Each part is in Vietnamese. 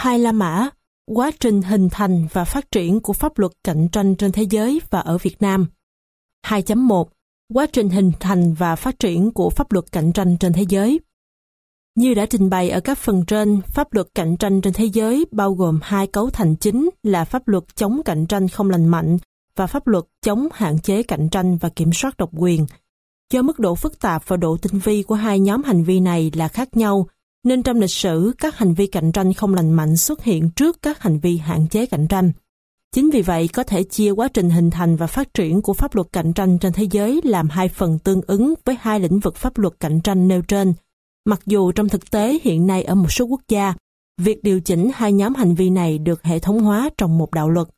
Hai La Mã, quá trình hình thành và phát triển của pháp luật cạnh tranh trên thế giới và ở Việt Nam. 2.1. Quá trình hình thành và phát triển của pháp luật cạnh tranh trên thế giới. Như đã trình bày ở các phần trên, pháp luật cạnh tranh trên thế giới bao gồm hai cấu thành chính là pháp luật chống cạnh tranh không lành mạnh và pháp luật chống hạn chế cạnh tranh và kiểm soát độc quyền. Do mức độ phức tạp và độ tinh vi của hai nhóm hành vi này là khác nhau, nên trong lịch sử, các hành vi cạnh tranh không lành mạnh xuất hiện trước các hành vi hạn chế cạnh tranh. Chính vì vậy, có thể chia quá trình hình thành và phát triển của pháp luật cạnh tranh trên thế giới làm hai phần tương ứng với hai lĩnh vực pháp luật cạnh tranh nêu trên. Mặc dù trong thực tế hiện nay ở một số quốc gia, việc điều chỉnh hai nhóm hành vi này được hệ thống hóa trong một đạo luật.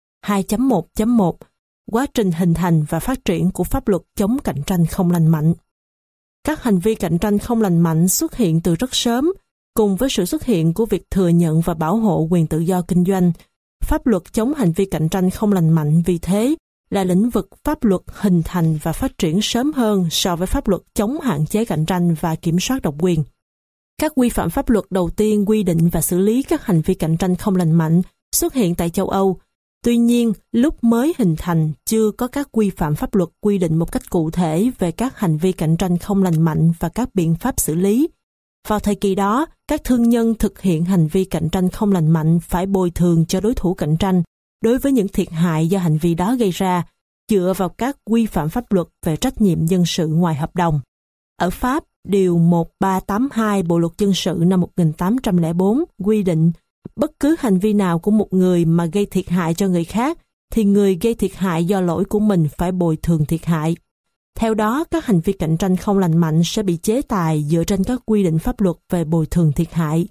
2.1.1 Quá trình hình thành và phát triển của pháp luật chống cạnh tranh không lành mạnh. Các hành vi cạnh tranh không lành mạnh xuất hiện từ rất sớm, cùng với sự xuất hiện của việc thừa nhận và bảo hộ quyền tự do kinh doanh. Pháp luật chống hành vi cạnh tranh không lành mạnh vì thế là lĩnh vực pháp luật hình thành và phát triển sớm hơn so với pháp luật chống hạn chế cạnh tranh và kiểm soát độc quyền. Các quy phạm pháp luật đầu tiên quy định và xử lý các hành vi cạnh tranh không lành mạnh xuất hiện tại châu Âu. Tuy nhiên, lúc mới hình thành chưa có các quy phạm pháp luật quy định một cách cụ thể về các hành vi cạnh tranh không lành mạnh và các biện pháp xử lý. Vào thời kỳ đó, các thương nhân thực hiện hành vi cạnh tranh không lành mạnh phải bồi thường cho đối thủ cạnh tranh đối với những thiệt hại do hành vi đó gây ra, dựa vào các quy phạm pháp luật về trách nhiệm dân sự ngoài hợp đồng. Ở Pháp, Điều 1382 Bộ Luật Dân sự năm 1804 quy định bất cứ hành vi nào của một người mà gây thiệt hại cho người khác thì người gây thiệt hại do lỗi của mình phải bồi thường thiệt hại. Theo đó, các hành vi cạnh tranh không lành mạnh sẽ bị chế tài dựa trên các quy định pháp luật về bồi thường thiệt hại.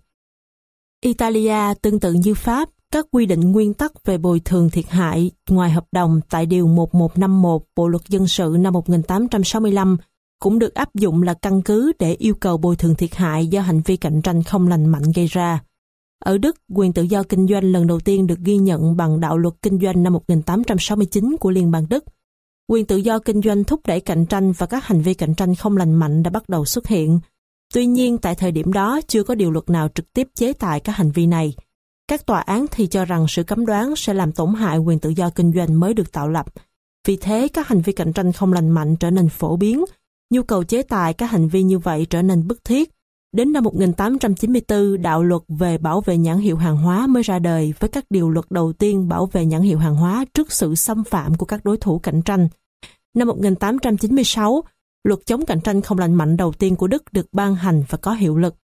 Italia tương tự như Pháp, các quy định nguyên tắc về bồi thường thiệt hại ngoài hợp đồng tại Điều 1151 Bộ Luật Dân sự năm 1865 cũng được áp dụng là căn cứ để yêu cầu bồi thường thiệt hại do hành vi cạnh tranh không lành mạnh gây ra. Ở Đức, quyền tự do kinh doanh lần đầu tiên được ghi nhận bằng đạo luật kinh doanh năm 1869 của Liên bang Đức. Quyền tự do kinh doanh thúc đẩy cạnh tranh và các hành vi cạnh tranh không lành mạnh đã bắt đầu xuất hiện. Tuy nhiên, tại thời điểm đó chưa có điều luật nào trực tiếp chế tài các hành vi này. Các tòa án thì cho rằng sự cấm đoán sẽ làm tổn hại quyền tự do kinh doanh mới được tạo lập. Vì thế, các hành vi cạnh tranh không lành mạnh trở nên phổ biến. Nhu cầu chế tài các hành vi như vậy trở nên bức thiết. Đến năm 1894, đạo luật về bảo vệ nhãn hiệu hàng hóa mới ra đời với các điều luật đầu tiên bảo vệ nhãn hiệu hàng hóa trước sự xâm phạm của các đối thủ cạnh tranh. Năm 1896, luật chống cạnh tranh không lành mạnh đầu tiên của Đức được ban hành và có hiệu lực.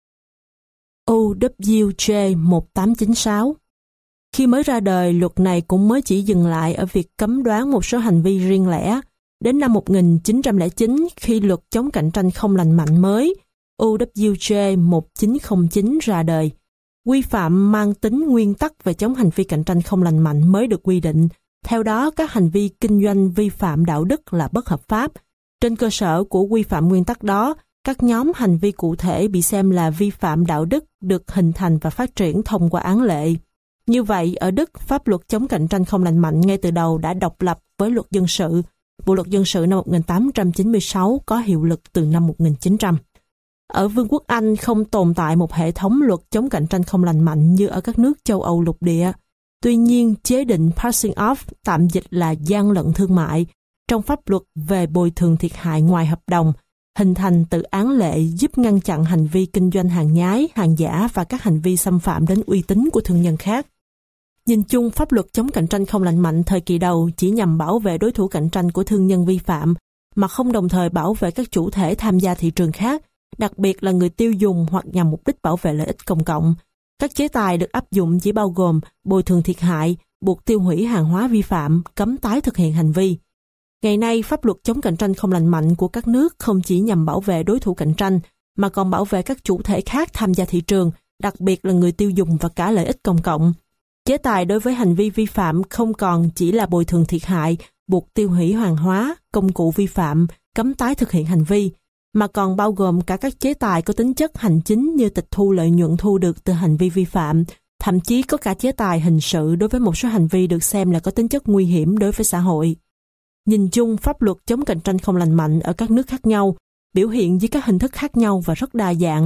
OWJ 1896. Khi mới ra đời, luật này cũng mới chỉ dừng lại ở việc cấm đoán một số hành vi riêng lẻ. Đến năm 1909, khi luật chống cạnh tranh không lành mạnh mới, OWJ 1909 ra đời, quy phạm mang tính nguyên tắc về chống hành vi cạnh tranh không lành mạnh mới được quy định. Theo đó, các hành vi kinh doanh vi phạm đạo đức là bất hợp pháp. Trên cơ sở của quy phạm nguyên tắc đó, các nhóm hành vi cụ thể bị xem là vi phạm đạo đức được hình thành và phát triển thông qua án lệ. Như vậy, ở Đức, pháp luật chống cạnh tranh không lành mạnh ngay từ đầu đã độc lập với luật dân sự. Bộ luật dân sự năm 1896 có hiệu lực từ năm 1900. Ở Vương quốc Anh không tồn tại một hệ thống luật chống cạnh tranh không lành mạnh như ở các nước châu Âu lục địa. Tuy nhiên, chế định passing off, tạm dịch là gian lận thương mại, trong pháp luật về bồi thường thiệt hại ngoài hợp đồng, hình thành từ án lệ giúp ngăn chặn hành vi kinh doanh hàng nhái, hàng giả và các hành vi xâm phạm đến uy tín của thương nhân khác. Nhìn chung, pháp luật chống cạnh tranh không lành mạnh thời kỳ đầu chỉ nhằm bảo vệ đối thủ cạnh tranh của thương nhân vi phạm, mà không đồng thời bảo vệ các chủ thể tham gia thị trường khác, đặc biệt là người tiêu dùng hoặc nhằm mục đích bảo vệ lợi ích công cộng. Các chế tài được áp dụng chỉ bao gồm bồi thường thiệt hại, buộc tiêu hủy hàng hóa vi phạm, cấm tái thực hiện hành vi. Ngày nay, pháp luật chống cạnh tranh không lành mạnh của các nước không chỉ nhằm bảo vệ đối thủ cạnh tranh, mà còn bảo vệ các chủ thể khác tham gia thị trường, đặc biệt là người tiêu dùng và cả lợi ích công cộng. Chế tài đối với hành vi vi phạm không còn chỉ là bồi thường thiệt hại, buộc tiêu hủy hàng hóa, công cụ vi phạm, cấm tái thực hiện hành vi, mà còn bao gồm cả các chế tài có tính chất hành chính như tịch thu lợi nhuận thu được từ hành vi vi phạm, thậm chí có cả chế tài hình sự đối với một số hành vi được xem là có tính chất nguy hiểm đối với xã hội. Nhìn chung, pháp luật chống cạnh tranh không lành mạnh ở các nước khác nhau, biểu hiện dưới các hình thức khác nhau và rất đa dạng.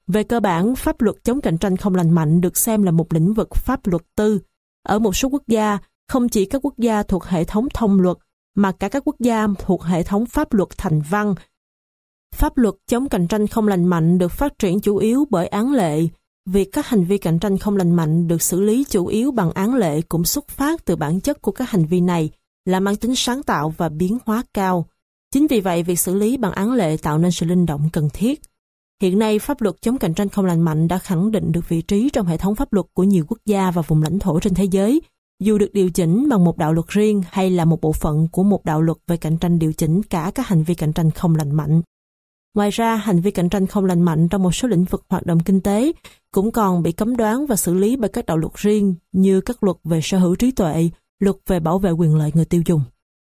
Về cơ bản, pháp luật chống cạnh tranh không lành mạnh được xem là một lĩnh vực pháp luật tư. Ở một số quốc gia, không chỉ các quốc gia thuộc hệ thống thông luật, mà cả các quốc gia thuộc hệ thống pháp luật thành văn. Pháp luật chống cạnh tranh không lành mạnh được phát triển chủ yếu bởi án lệ. Việc các hành vi cạnh tranh không lành mạnh được xử lý chủ yếu bằng án lệ cũng xuất phát từ bản chất của các hành vi này là mang tính sáng tạo và biến hóa cao. Chính vì vậy, việc xử lý bằng án lệ tạo nên sự linh động cần thiết. Hiện nay, pháp luật chống cạnh tranh không lành mạnh đã khẳng định được vị trí trong hệ thống pháp luật của nhiều quốc gia và vùng lãnh thổ trên thế giới, dù được điều chỉnh bằng một đạo luật riêng hay là một bộ phận của một đạo luật về cạnh tranh điều chỉnh cả các hành vi cạnh tranh không lành mạnh. Ngoài ra, hành vi cạnh tranh không lành mạnh trong một số lĩnh vực hoạt động kinh tế cũng còn bị cấm đoán và xử lý bởi các đạo luật riêng như các luật về sở hữu trí tuệ, luật về bảo vệ quyền lợi người tiêu dùng.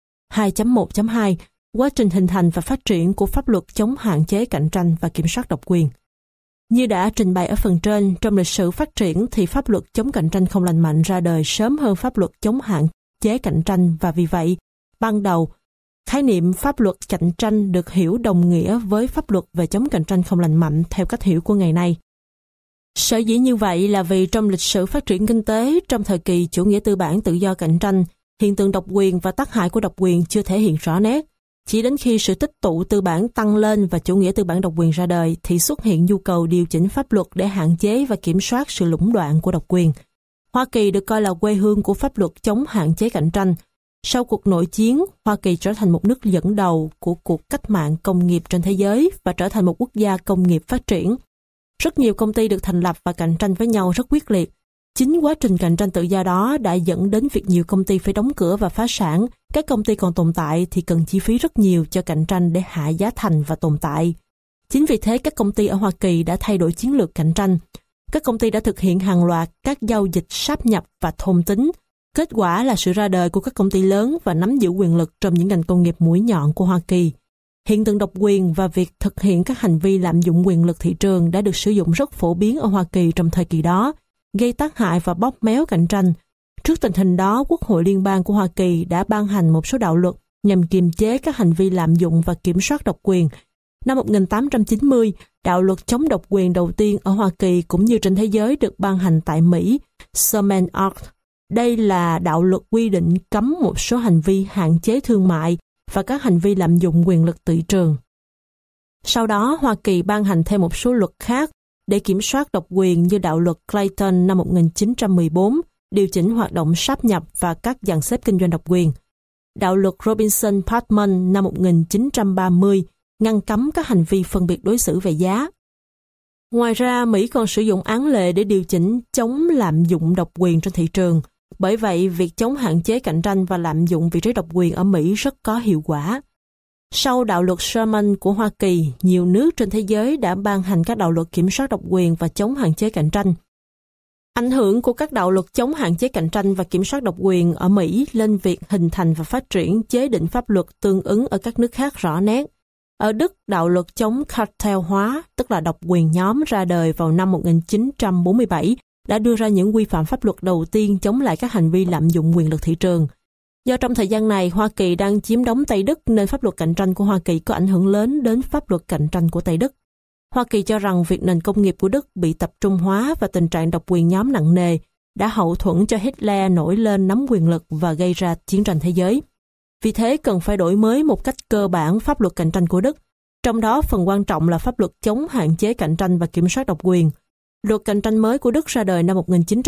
2.1.2 Quá trình hình thành và phát triển của pháp luật chống hạn chế cạnh tranh và kiểm soát độc quyền. Như đã trình bày ở phần trên, trong lịch sử phát triển thì pháp luật chống cạnh tranh không lành mạnh ra đời sớm hơn pháp luật chống hạn chế cạnh tranh và vì vậy, ban đầu, khái niệm pháp luật cạnh tranh được hiểu đồng nghĩa với pháp luật về chống cạnh tranh không lành mạnh theo cách hiểu của ngày nay. Sở dĩ như vậy là vì trong lịch sử phát triển kinh tế, trong thời kỳ chủ nghĩa tư bản tự do cạnh tranh, hiện tượng độc quyền và tác hại của độc quyền chưa thể hiện rõ nét. Chỉ đến khi sự tích tụ tư bản tăng lên và chủ nghĩa tư bản độc quyền ra đời thì xuất hiện nhu cầu điều chỉnh pháp luật để hạn chế và kiểm soát sự lũng đoạn của độc quyền. Hoa Kỳ được coi là quê hương của pháp luật chống hạn chế cạnh tranh. Sau cuộc nội chiến, Hoa Kỳ trở thành một nước dẫn đầu của cuộc cách mạng công nghiệp trên thế giới và trở thành một quốc gia công nghiệp phát triển. Rất nhiều công ty được thành lập và cạnh tranh với nhau rất quyết liệt. Chính quá trình cạnh tranh tự do đó đã dẫn đến việc nhiều công ty phải đóng cửa và phá sản. Các công ty còn tồn tại thì cần chi phí rất nhiều cho cạnh tranh để hạ giá thành và tồn tại. Chính vì thế các công ty ở Hoa Kỳ đã thay đổi chiến lược cạnh tranh. Các công ty đã thực hiện hàng loạt các giao dịch sáp nhập và thôn tính. Kết quả là sự ra đời của các công ty lớn và nắm giữ quyền lực trong những ngành công nghiệp mũi nhọn của Hoa Kỳ. Hiện tượng độc quyền và việc thực hiện các hành vi lạm dụng quyền lực thị trường đã được sử dụng rất phổ biến ở Hoa Kỳ trong thời kỳ đó, gây tác hại và bóp méo cạnh tranh. Trước tình hình đó, Quốc hội Liên bang của Hoa Kỳ đã ban hành một số đạo luật nhằm kiềm chế các hành vi lạm dụng và kiểm soát độc quyền. Năm 1890, đạo luật chống độc quyền đầu tiên ở Hoa Kỳ cũng như trên thế giới được ban hành tại Mỹ, Sherman Act. Đây là đạo luật quy định cấm một số hành vi hạn chế thương mại và các hành vi lạm dụng quyền lực thị trường. Sau đó, Hoa Kỳ ban hành thêm một số luật khác để kiểm soát độc quyền như đạo luật Clayton năm 1914, điều chỉnh hoạt động sáp nhập và các dàn xếp kinh doanh độc quyền. Đạo luật Robinson-Parchman năm 1930 ngăn cấm các hành vi phân biệt đối xử về giá. Ngoài ra, Mỹ còn sử dụng án lệ để điều chỉnh chống lạm dụng độc quyền trên thị trường. Bởi vậy, việc chống hạn chế cạnh tranh và lạm dụng vị trí độc quyền ở Mỹ rất có hiệu quả. Sau đạo luật Sherman của Hoa Kỳ, nhiều nước trên thế giới đã ban hành các đạo luật kiểm soát độc quyền và chống hạn chế cạnh tranh. Ảnh hưởng của các đạo luật chống hạn chế cạnh tranh và kiểm soát độc quyền ở Mỹ lên việc hình thành và phát triển chế định pháp luật tương ứng ở các nước khác rõ nét. Ở Đức, đạo luật chống cartel hóa, tức là độc quyền nhóm ra đời vào năm 1947, đã đưa ra những quy phạm pháp luật đầu tiên chống lại các hành vi lạm dụng quyền lực thị trường. Do trong thời gian này, Hoa Kỳ đang chiếm đóng Tây Đức nên pháp luật cạnh tranh của Hoa Kỳ có ảnh hưởng lớn đến pháp luật cạnh tranh của Tây Đức. Hoa Kỳ cho rằng việc nền công nghiệp của Đức bị tập trung hóa và tình trạng độc quyền nhóm nặng nề đã hậu thuẫn cho Hitler nổi lên nắm quyền lực và gây ra chiến tranh thế giới. Vì thế cần phải đổi mới một cách cơ bản pháp luật cạnh tranh của Đức, trong đó phần quan trọng là pháp luật chống hạn chế cạnh tranh và kiểm soát độc quyền. Luật cạnh tranh mới của Đức ra đời năm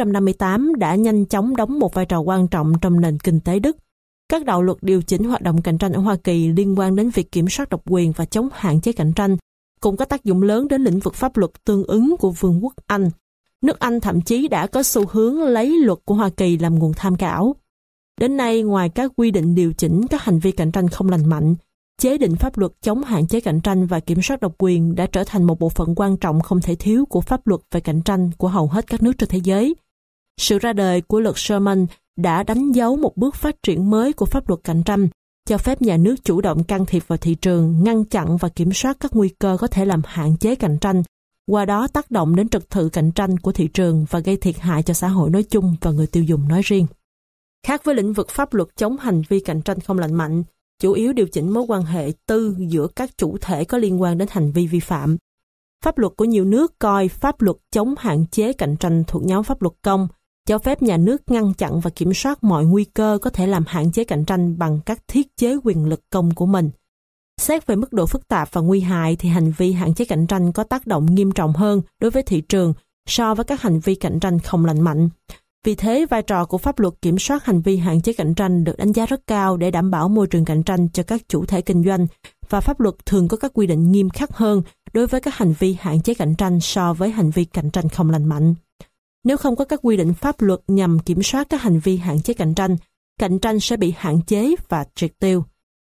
1958 đã nhanh chóng đóng một vai trò quan trọng trong nền kinh tế Đức. Các đạo luật điều chỉnh hoạt động cạnh tranh ở Hoa Kỳ liên quan đến việc kiểm soát độc quyền và chống hạn chế cạnh tranh cũng có tác dụng lớn đến lĩnh vực pháp luật tương ứng của Vương quốc Anh. Nước Anh thậm chí đã có xu hướng lấy luật của Hoa Kỳ làm nguồn tham khảo. Đến nay, ngoài các quy định điều chỉnh các hành vi cạnh tranh không lành mạnh, chế định pháp luật chống hạn chế cạnh tranh và kiểm soát độc quyền đã trở thành một bộ phận quan trọng không thể thiếu của pháp luật về cạnh tranh của hầu hết các nước trên thế giới. Sự ra đời của luật Sherman đã đánh dấu một bước phát triển mới của pháp luật cạnh tranh, cho phép nhà nước chủ động can thiệp vào thị trường, ngăn chặn và kiểm soát các nguy cơ có thể làm hạn chế cạnh tranh, qua đó tác động đến trật tự cạnh tranh của thị trường và gây thiệt hại cho xã hội nói chung và người tiêu dùng nói riêng. Khác với lĩnh vực pháp luật chống hành vi cạnh tranh không lành mạnh, chủ yếu điều chỉnh mối quan hệ tư giữa các chủ thể có liên quan đến hành vi vi phạm. Pháp luật của nhiều nước coi pháp luật chống hạn chế cạnh tranh thuộc nhóm pháp luật công, cho phép nhà nước ngăn chặn và kiểm soát mọi nguy cơ có thể làm hạn chế cạnh tranh bằng các thiết chế quyền lực công của mình. Xét về mức độ phức tạp và nguy hại thì hành vi hạn chế cạnh tranh có tác động nghiêm trọng hơn đối với thị trường so với các hành vi cạnh tranh không lành mạnh. Vì thế, vai trò của pháp luật kiểm soát hành vi hạn chế cạnh tranh được đánh giá rất cao để đảm bảo môi trường cạnh tranh cho các chủ thể kinh doanh, và pháp luật thường có các quy định nghiêm khắc hơn đối với các hành vi hạn chế cạnh tranh so với hành vi cạnh tranh không lành mạnh. Nếu không có các quy định pháp luật nhằm kiểm soát các hành vi hạn chế cạnh tranh sẽ bị hạn chế và triệt tiêu.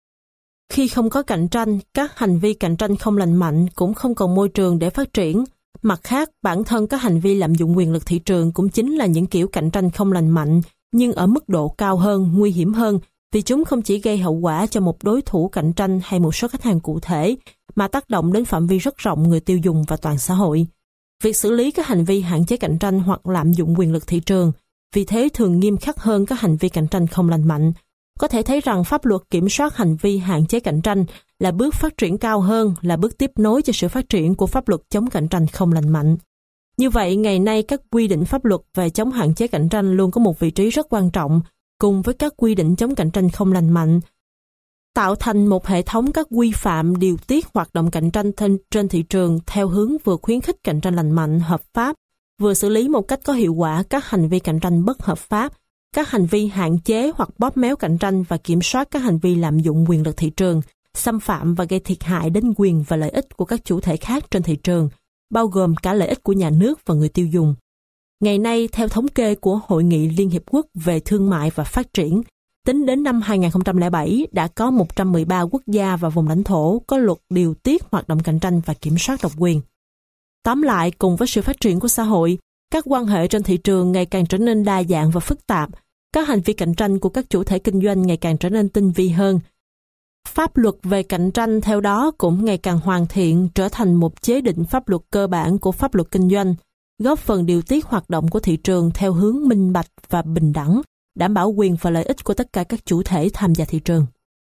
Khi không có cạnh tranh, các hành vi cạnh tranh không lành mạnh cũng không còn môi trường để phát triển. Mặt khác, bản thân các hành vi lạm dụng quyền lực thị trường cũng chính là những kiểu cạnh tranh không lành mạnh, nhưng ở mức độ cao hơn, nguy hiểm hơn, vì chúng không chỉ gây hậu quả cho một đối thủ cạnh tranh hay một số khách hàng cụ thể, mà tác động đến phạm vi rất rộng người tiêu dùng và toàn xã hội. Việc xử lý các hành vi hạn chế cạnh tranh hoặc lạm dụng quyền lực thị trường, vì thế thường nghiêm khắc hơn các hành vi cạnh tranh không lành mạnh. Có thể thấy rằng pháp luật kiểm soát hành vi hạn chế cạnh tranh là bước phát triển cao hơn, là bước tiếp nối cho sự phát triển của pháp luật chống cạnh tranh không lành mạnh. Như vậy, ngày nay các quy định pháp luật về chống hạn chế cạnh tranh luôn có một vị trí rất quan trọng, cùng với các quy định chống cạnh tranh không lành mạnh, tạo thành một hệ thống các quy phạm điều tiết hoạt động cạnh tranh trên thị trường theo hướng vừa khuyến khích cạnh tranh lành mạnh, hợp pháp, vừa xử lý một cách có hiệu quả các hành vi cạnh tranh bất hợp pháp, các hành vi hạn chế hoặc bóp méo cạnh tranh và kiểm soát các hành vi lạm dụng quyền lực thị trường, xâm phạm và gây thiệt hại đến quyền và lợi ích của các chủ thể khác trên thị trường, bao gồm cả lợi ích của nhà nước và người tiêu dùng. Ngày nay, theo thống kê của Hội nghị Liên Hiệp Quốc về Thương mại và Phát triển, tính đến năm 2007 đã có 113 quốc gia và vùng lãnh thổ có luật điều tiết hoạt động cạnh tranh và kiểm soát độc quyền. Tóm lại, cùng với sự phát triển của xã hội, các quan hệ trên thị trường ngày càng trở nên đa dạng và phức tạp, các hành vi cạnh tranh của các chủ thể kinh doanh ngày càng trở nên tinh vi hơn. Pháp luật về cạnh tranh theo đó cũng ngày càng hoàn thiện, trở thành một chế định pháp luật cơ bản của pháp luật kinh doanh, góp phần điều tiết hoạt động của thị trường theo hướng minh bạch và bình đẳng, đảm bảo quyền và lợi ích của tất cả các chủ thể tham gia thị trường.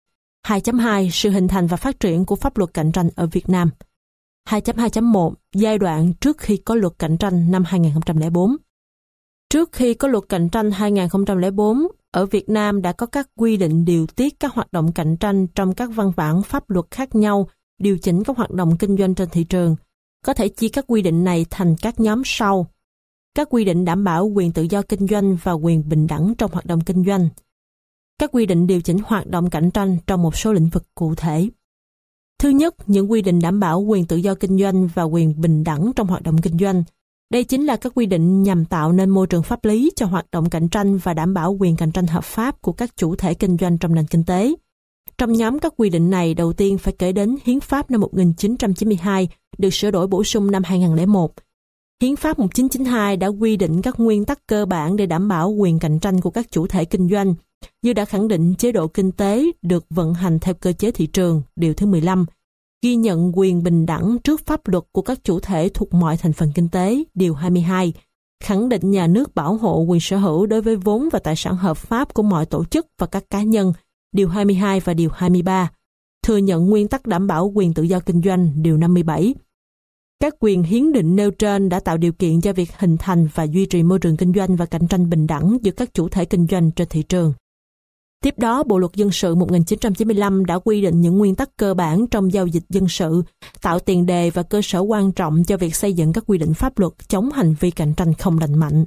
2.2 Sự hình thành và phát triển của pháp luật cạnh tranh ở Việt Nam. 2.2.1 Giai đoạn trước khi có luật cạnh tranh năm 2004. Trước khi có luật cạnh tranh 2004, ở Việt Nam đã có các quy định điều tiết các hoạt động cạnh tranh trong các văn bản pháp luật khác nhau, điều chỉnh các hoạt động kinh doanh trên thị trường. Có thể chia các quy định này thành các nhóm sau. Các quy định đảm bảo quyền tự do kinh doanh và quyền bình đẳng trong hoạt động kinh doanh. Các quy định điều chỉnh hoạt động cạnh tranh trong một số lĩnh vực cụ thể. Thứ nhất, những quy định đảm bảo quyền tự do kinh doanh và quyền bình đẳng trong hoạt động kinh doanh. Đây chính là các quy định nhằm tạo nên môi trường pháp lý cho hoạt động cạnh tranh và đảm bảo quyền cạnh tranh hợp pháp của các chủ thể kinh doanh trong nền kinh tế. Trong nhóm các quy định này, đầu tiên phải kể đến Hiến pháp năm 1992 được sửa đổi bổ sung năm 2001. Hiến pháp 1992 đã quy định các nguyên tắc cơ bản để đảm bảo quyền cạnh tranh của các chủ thể kinh doanh, như đã khẳng định chế độ kinh tế được vận hành theo cơ chế thị trường, điều thứ 15, ghi nhận quyền bình đẳng trước pháp luật của các chủ thể thuộc mọi thành phần kinh tế, điều 22, khẳng định nhà nước bảo hộ quyền sở hữu đối với vốn và tài sản hợp pháp của mọi tổ chức và các cá nhân, điều 22 và điều 23, thừa nhận nguyên tắc đảm bảo quyền tự do kinh doanh, điều 57. Các quyền hiến định nêu trên đã tạo điều kiện cho việc hình thành và duy trì môi trường kinh doanh và cạnh tranh bình đẳng giữa các chủ thể kinh doanh trên thị trường. Tiếp đó, Bộ Luật Dân sự 1995 đã quy định những nguyên tắc cơ bản trong giao dịch dân sự, tạo tiền đề và cơ sở quan trọng cho việc xây dựng các quy định pháp luật chống hành vi cạnh tranh không lành mạnh.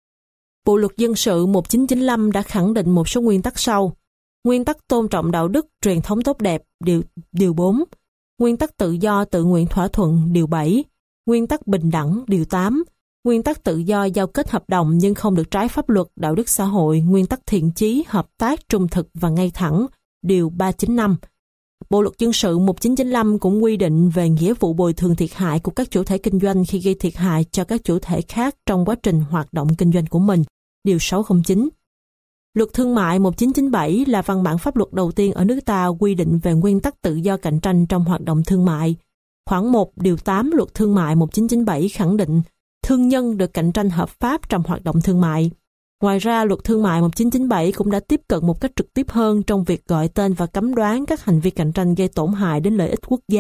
Bộ Luật Dân sự 1995 đã khẳng định một số nguyên tắc sau. Nguyên tắc tôn trọng đạo đức, truyền thống tốt đẹp, điều 4. Nguyên tắc tự do tự nguyện thỏa thuận, điều 7. Nguyên tắc bình đẳng, điều 8. Nguyên tắc tự do giao kết hợp đồng nhưng không được trái pháp luật, đạo đức xã hội, nguyên tắc thiện chí, hợp tác, trung thực và ngay thẳng, điều 395. Bộ Luật Dân sự 1995 cũng quy định về nghĩa vụ bồi thường thiệt hại của các chủ thể kinh doanh khi gây thiệt hại cho các chủ thể khác trong quá trình hoạt động kinh doanh của mình, điều 609. Luật Thương mại 1997 là văn bản pháp luật đầu tiên ở nước ta quy định về nguyên tắc tự do cạnh tranh trong hoạt động thương mại. Khoản 1 điều 8 Luật Thương mại 1997 khẳng định thương nhân được cạnh tranh hợp pháp trong hoạt động thương mại. Ngoài ra, Luật Thương mại 1997 cũng đã tiếp cận một cách trực tiếp hơn trong việc gọi tên và cấm đoán các hành vi cạnh tranh gây tổn hại đến lợi ích quốc gia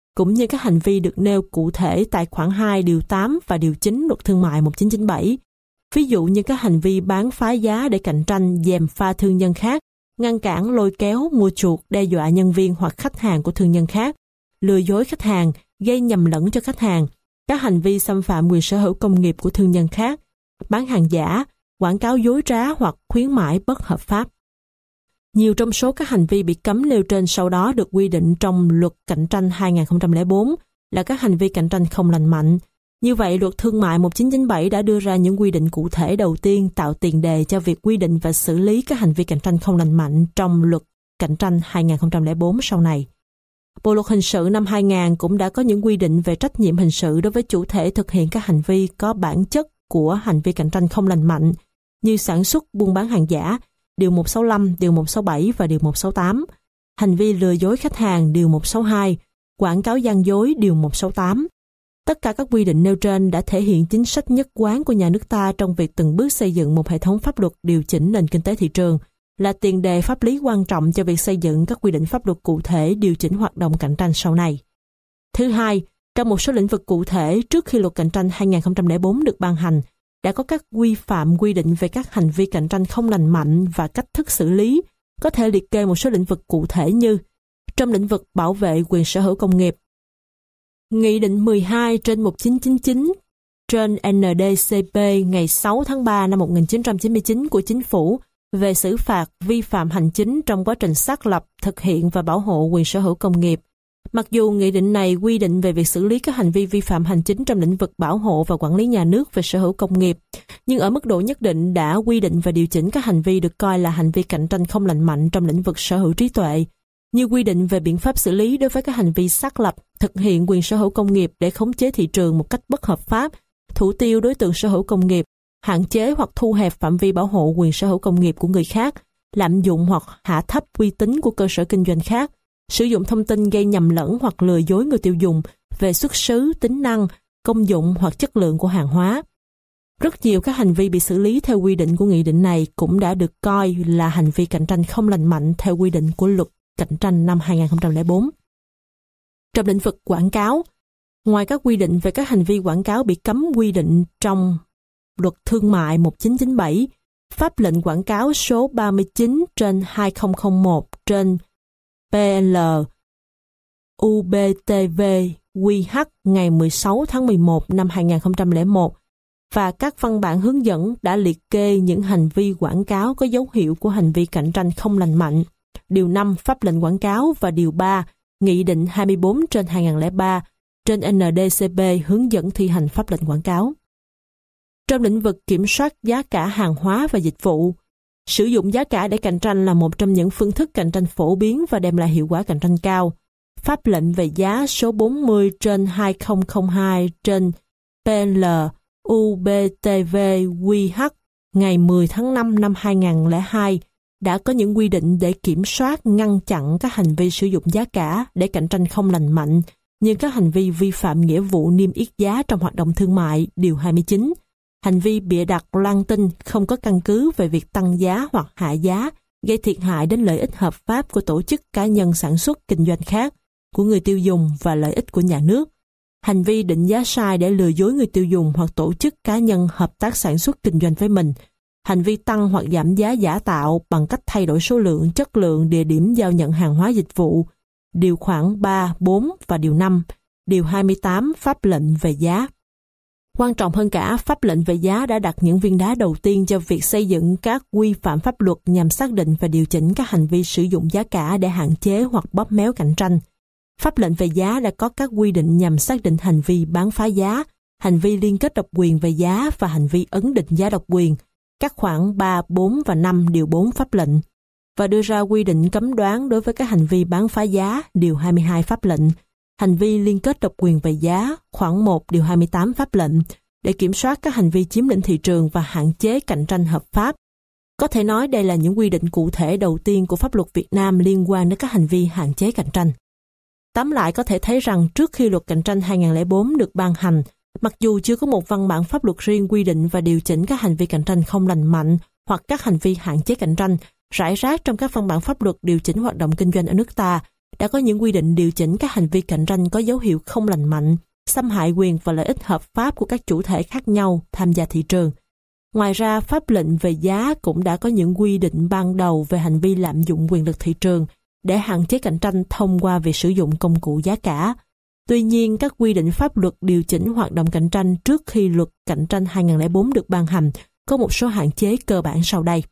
cũng như các hành vi được nêu cụ thể tại khoản 2 điều 8 và điều 9 Luật Thương mại 1997. Ví dụ như các hành vi bán phá giá để cạnh tranh, gièm pha thương nhân khác, ngăn cản, lôi kéo, mua chuộc, đe dọa nhân viên hoặc khách hàng của thương nhân khác, lừa dối khách hàng, gây nhầm lẫn cho khách hàng, các hành vi xâm phạm quyền sở hữu công nghiệp của thương nhân khác, bán hàng giả, quảng cáo dối trá hoặc khuyến mãi bất hợp pháp. Nhiều trong số các hành vi bị cấm nêu trên sau đó được quy định trong Luật Cạnh tranh 2004 là các hành vi cạnh tranh không lành mạnh. Như vậy, Luật Thương mại 1997 đã đưa ra những quy định cụ thể đầu tiên tạo tiền đề cho việc quy định và xử lý các hành vi cạnh tranh không lành mạnh trong Luật Cạnh tranh 2004 sau này. Bộ Luật Hình sự năm 2000 cũng đã có những quy định về trách nhiệm hình sự đối với chủ thể thực hiện các hành vi có bản chất của hành vi cạnh tranh không lành mạnh như sản xuất, buôn bán hàng giả, Điều 165, Điều 167 và Điều 168, hành vi lừa dối khách hàng, Điều 162, quảng cáo gian dối, Điều 168. Tất cả các quy định nêu trên đã thể hiện chính sách nhất quán của nhà nước ta trong việc từng bước xây dựng một hệ thống pháp luật điều chỉnh nền kinh tế thị trường, là tiền đề pháp lý quan trọng cho việc xây dựng các quy định pháp luật cụ thể điều chỉnh hoạt động cạnh tranh sau này. Thứ hai, trong một số lĩnh vực cụ thể, trước khi Luật Cạnh tranh 2004 được ban hành, đã có các quy phạm quy định về các hành vi cạnh tranh không lành mạnh và cách thức xử lý, có thể liệt kê một số lĩnh vực cụ thể như trong lĩnh vực bảo vệ quyền sở hữu công nghiệp. Nghị định 12/1999 trên NDCP ngày 6 tháng 3 năm 1999 của Chính phủ về xử phạt vi phạm hành chính trong quá trình xác lập, thực hiện và bảo hộ quyền sở hữu công nghiệp. Mặc dù nghị định này quy định về việc xử lý các hành vi vi phạm hành chính trong lĩnh vực bảo hộ và quản lý nhà nước về sở hữu công nghiệp, nhưng ở mức độ nhất định đã quy định và điều chỉnh các hành vi được coi là hành vi cạnh tranh không lành mạnh trong lĩnh vực sở hữu trí tuệ, như quy định về biện pháp xử lý đối với các hành vi xác lập, thực hiện quyền sở hữu công nghiệp để khống chế thị trường một cách bất hợp pháp, thủ tiêu đối tượng sở hữu công nghiệp, hạn chế hoặc thu hẹp phạm vi bảo hộ quyền sở hữu công nghiệp của người khác, lạm dụng hoặc hạ thấp uy tín của cơ sở kinh doanh khác, sử dụng thông tin gây nhầm lẫn hoặc lừa dối người tiêu dùng về xuất xứ, tính năng, công dụng hoặc chất lượng của hàng hóa. Rất nhiều các hành vi bị xử lý theo quy định của nghị định này cũng đã được coi là hành vi cạnh tranh không lành mạnh theo quy định của Luật Cạnh tranh năm 2004. Trong lĩnh vực quảng cáo, ngoài các quy định về các hành vi quảng cáo bị cấm quy định trong Luật Thương mại 1997, Pháp lệnh quảng cáo số 39/2001 trên PL UBTV QH ngày 16 tháng 11 năm 2001 và các văn bản hướng dẫn đã liệt kê những hành vi quảng cáo có dấu hiệu của hành vi cạnh tranh không lành mạnh. Điều 5 Pháp lệnh quảng cáo và Điều 3 Nghị định 24/2003 trên NDCP hướng dẫn thi hành pháp lệnh quảng cáo. Trong lĩnh vực kiểm soát giá cả hàng hóa và dịch vụ, sử dụng giá cả để cạnh tranh là một trong những phương thức cạnh tranh phổ biến và đem lại hiệu quả cạnh tranh cao. Pháp lệnh về giá số 40/2002 trên PL UBTV QH ngày 10 tháng 5 năm 2002 đã có những quy định để kiểm soát, ngăn chặn các hành vi sử dụng giá cả để cạnh tranh không lành mạnh, như các hành vi vi phạm nghĩa vụ niêm yết giá trong hoạt động thương mại, Điều 29, hành vi bịa đặt loan tin không có căn cứ về việc tăng giá hoặc hạ giá, gây thiệt hại đến lợi ích hợp pháp của tổ chức cá nhân sản xuất kinh doanh khác, của người tiêu dùng và lợi ích của nhà nước, hành vi định giá sai để lừa dối người tiêu dùng hoặc tổ chức cá nhân hợp tác sản xuất kinh doanh với mình, hành vi tăng hoặc giảm giá giả tạo bằng cách thay đổi số lượng, chất lượng, địa điểm giao nhận hàng hóa dịch vụ, Điều khoản 3, 4 và Điều 5, Điều 28 Pháp lệnh về giá. Quan trọng hơn cả, pháp lệnh về giá đã đặt những viên đá đầu tiên cho việc xây dựng các quy phạm pháp luật nhằm xác định và điều chỉnh các hành vi sử dụng giá cả để hạn chế hoặc bóp méo cạnh tranh. Pháp lệnh về giá đã có các quy định nhằm xác định hành vi bán phá giá, hành vi liên kết độc quyền về giá và hành vi ấn định giá độc quyền, các khoản 3, 4 và 5 Điều 4 pháp lệnh, và đưa ra quy định cấm đoán đối với các hành vi bán phá giá, Điều 22 pháp lệnh, hành vi liên kết độc quyền về giá, khoản 1 Điều 28 pháp lệnh, để kiểm soát các hành vi chiếm lĩnh thị trường và hạn chế cạnh tranh hợp pháp. Có thể nói đây là những quy định cụ thể đầu tiên của pháp luật Việt Nam liên quan đến các hành vi hạn chế cạnh tranh. Tóm lại, có thể thấy rằng trước khi Luật Cạnh tranh 2004 được ban hành, mặc dù chưa có một văn bản pháp luật riêng quy định và điều chỉnh các hành vi cạnh tranh không lành mạnh hoặc các hành vi hạn chế cạnh tranh, rải rác trong các văn bản pháp luật điều chỉnh hoạt động kinh doanh ở nước ta, đã có những quy định điều chỉnh các hành vi cạnh tranh có dấu hiệu không lành mạnh, xâm hại quyền và lợi ích hợp pháp của các chủ thể khác nhau tham gia thị trường. Ngoài ra, pháp lệnh về giá cũng đã có những quy định ban đầu về hành vi lạm dụng quyền lực thị trường để hạn chế cạnh tranh thông qua việc sử dụng công cụ giá cả. Tuy nhiên, các quy định pháp luật điều chỉnh hoạt động cạnh tranh trước khi luật cạnh tranh 2004 được ban hành có một số hạn chế cơ bản sau đây.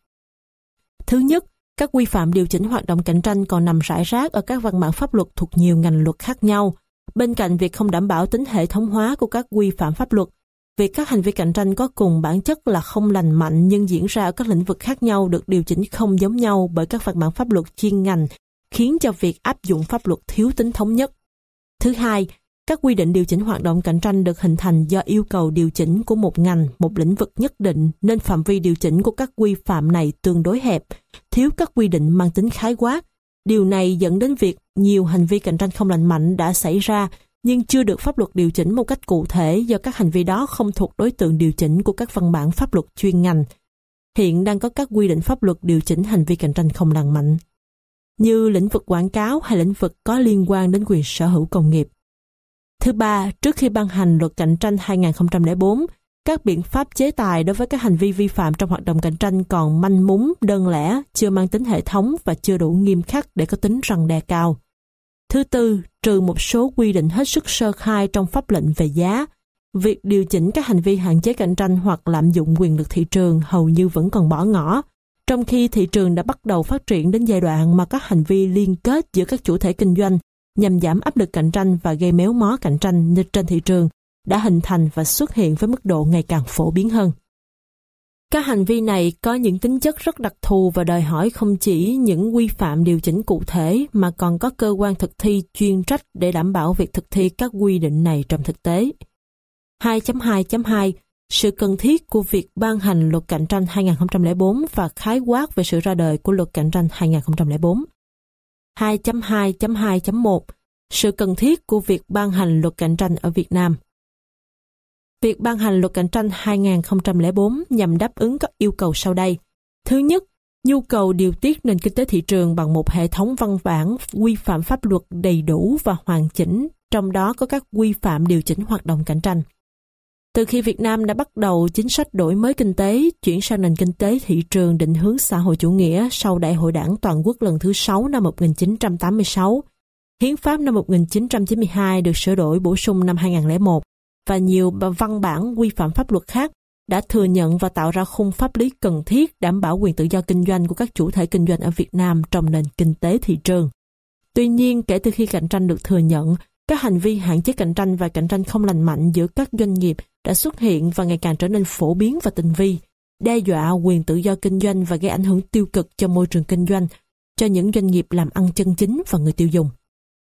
Thứ nhất, các quy phạm điều chỉnh hoạt động cạnh tranh còn nằm rải rác ở các văn bản pháp luật thuộc nhiều ngành luật khác nhau. Bên cạnh việc không đảm bảo tính hệ thống hóa của các quy phạm pháp luật, việc các hành vi cạnh tranh có cùng bản chất là không lành mạnh nhưng diễn ra ở các lĩnh vực khác nhau được điều chỉnh không giống nhau bởi các văn bản pháp luật chuyên ngành, khiến cho việc áp dụng pháp luật thiếu tính thống nhất. Thứ hai, các quy định điều chỉnh hoạt động cạnh tranh được hình thành do yêu cầu điều chỉnh của một ngành, một lĩnh vực nhất định, nên phạm vi điều chỉnh của các quy phạm này tương đối hẹp, thiếu các quy định mang tính khái quát. Điều này dẫn đến việc nhiều hành vi cạnh tranh không lành mạnh đã xảy ra nhưng chưa được pháp luật điều chỉnh một cách cụ thể do các hành vi đó không thuộc đối tượng điều chỉnh của các văn bản pháp luật chuyên ngành. Hiện đang có các quy định pháp luật điều chỉnh hành vi cạnh tranh không lành mạnh, như lĩnh vực quảng cáo hay lĩnh vực có liên quan đến quyền sở hữu công nghiệp. Thứ ba, trước khi ban hành luật cạnh tranh 2004, các biện pháp chế tài đối với các hành vi vi phạm trong hoạt động cạnh tranh còn manh mún, đơn lẻ, chưa mang tính hệ thống và chưa đủ nghiêm khắc để có tính răn đe cao. Thứ tư, trừ một số quy định hết sức sơ khai trong pháp lệnh về giá, việc điều chỉnh các hành vi hạn chế cạnh tranh hoặc lạm dụng quyền lực thị trường hầu như vẫn còn bỏ ngỏ, trong khi thị trường đã bắt đầu phát triển đến giai đoạn mà các hành vi liên kết giữa các chủ thể kinh doanh nhằm giảm áp lực cạnh tranh và gây méo mó cạnh tranh trên thị trường đã hình thành và xuất hiện với mức độ ngày càng phổ biến hơn. Các hành vi này có những tính chất rất đặc thù và đòi hỏi không chỉ những quy phạm điều chỉnh cụ thể mà còn có cơ quan thực thi chuyên trách để đảm bảo việc thực thi các quy định này trong thực tế. 2.2.2 Sự cần thiết của việc ban hành luật cạnh tranh 2004 và khái quát về sự ra đời của luật cạnh tranh 2004. 2.2.2.1 Sự cần thiết của việc ban hành luật cạnh tranh ở Việt Nam. Việc ban hành luật cạnh tranh 2004 nhằm đáp ứng các yêu cầu sau đây. Thứ nhất, nhu cầu điều tiết nền kinh tế thị trường bằng một hệ thống văn bản quy phạm pháp luật đầy đủ và hoàn chỉnh, trong đó có các quy phạm điều chỉnh hoạt động cạnh tranh. Từ khi Việt Nam đã bắt đầu chính sách đổi mới kinh tế, chuyển sang nền kinh tế thị trường định hướng xã hội chủ nghĩa sau Đại hội Đảng Toàn quốc lần thứ 6 năm 1986, Hiến pháp năm 1992 được sửa đổi bổ sung năm 2001, và nhiều văn bản quy phạm pháp luật khác đã thừa nhận và tạo ra khung pháp lý cần thiết đảm bảo quyền tự do kinh doanh của các chủ thể kinh doanh ở Việt Nam trong nền kinh tế thị trường. Tuy nhiên, kể từ khi cạnh tranh được thừa nhận, các hành vi hạn chế cạnh tranh và cạnh tranh không lành mạnh giữa các doanh nghiệp đã xuất hiện và ngày càng trở nên phổ biến và tinh vi, đe dọa quyền tự do kinh doanh và gây ảnh hưởng tiêu cực cho môi trường kinh doanh, cho những doanh nghiệp làm ăn chân chính và người tiêu dùng.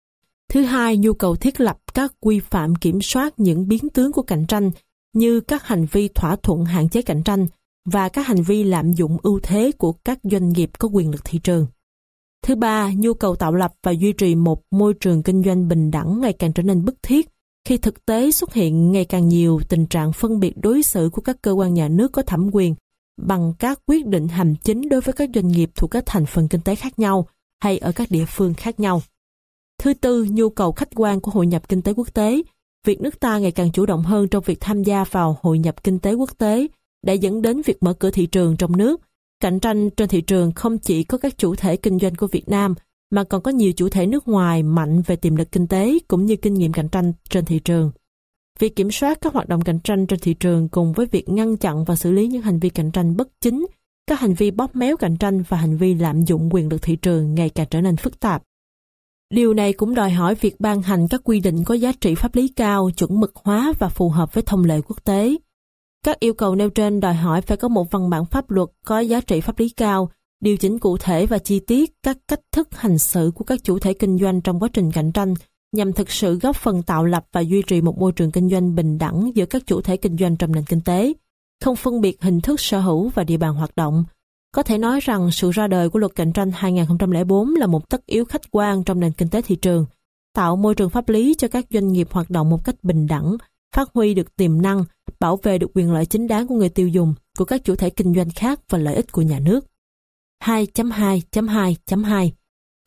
Thứ hai, nhu cầu thiết lập các quy phạm kiểm soát những biến tướng của cạnh tranh như các hành vi thỏa thuận hạn chế cạnh tranh và các hành vi lạm dụng ưu thế của các doanh nghiệp có quyền lực thị trường. Thứ ba, nhu cầu tạo lập và duy trì một môi trường kinh doanh bình đẳng ngày càng trở nên bức thiết khi thực tế xuất hiện ngày càng nhiều tình trạng phân biệt đối xử của các cơ quan nhà nước có thẩm quyền bằng các quyết định hành chính đối với các doanh nghiệp thuộc các thành phần kinh tế khác nhau hay ở các địa phương khác nhau. Thứ tư, nhu cầu khách quan của hội nhập kinh tế quốc tế. Việc nước ta ngày càng chủ động hơn trong việc tham gia vào hội nhập kinh tế quốc tế đã dẫn đến việc mở cửa thị trường trong nước. Cạnh tranh trên thị trường không chỉ có các chủ thể kinh doanh của Việt Nam mà còn có nhiều chủ thể nước ngoài mạnh về tiềm lực kinh tế cũng như kinh nghiệm cạnh tranh trên thị trường. Việc kiểm soát các hoạt động cạnh tranh trên thị trường cùng với việc ngăn chặn và xử lý những hành vi cạnh tranh bất chính, các hành vi bóp méo cạnh tranh và hành vi lạm dụng quyền lực thị trường ngày càng trở nên phức tạp. Điều này cũng đòi hỏi việc ban hành các quy định có giá trị pháp lý cao, chuẩn mực hóa và phù hợp với thông lệ quốc tế. Các yêu cầu nêu trên đòi hỏi phải có một văn bản pháp luật có giá trị pháp lý cao, điều chỉnh cụ thể và chi tiết các cách thức hành xử của các chủ thể kinh doanh trong quá trình cạnh tranh nhằm thực sự góp phần tạo lập và duy trì một môi trường kinh doanh bình đẳng giữa các chủ thể kinh doanh trong nền kinh tế, không phân biệt hình thức sở hữu và địa bàn hoạt động. Có thể nói rằng sự ra đời của luật cạnh tranh 2004 là một tất yếu khách quan trong nền kinh tế thị trường, tạo môi trường pháp lý cho các doanh nghiệp hoạt động một cách bình đẳng, phát huy được tiềm năng, bảo vệ được quyền lợi chính đáng của người tiêu dùng, của các chủ thể kinh doanh khác và lợi ích của nhà nước. 2.2.2.2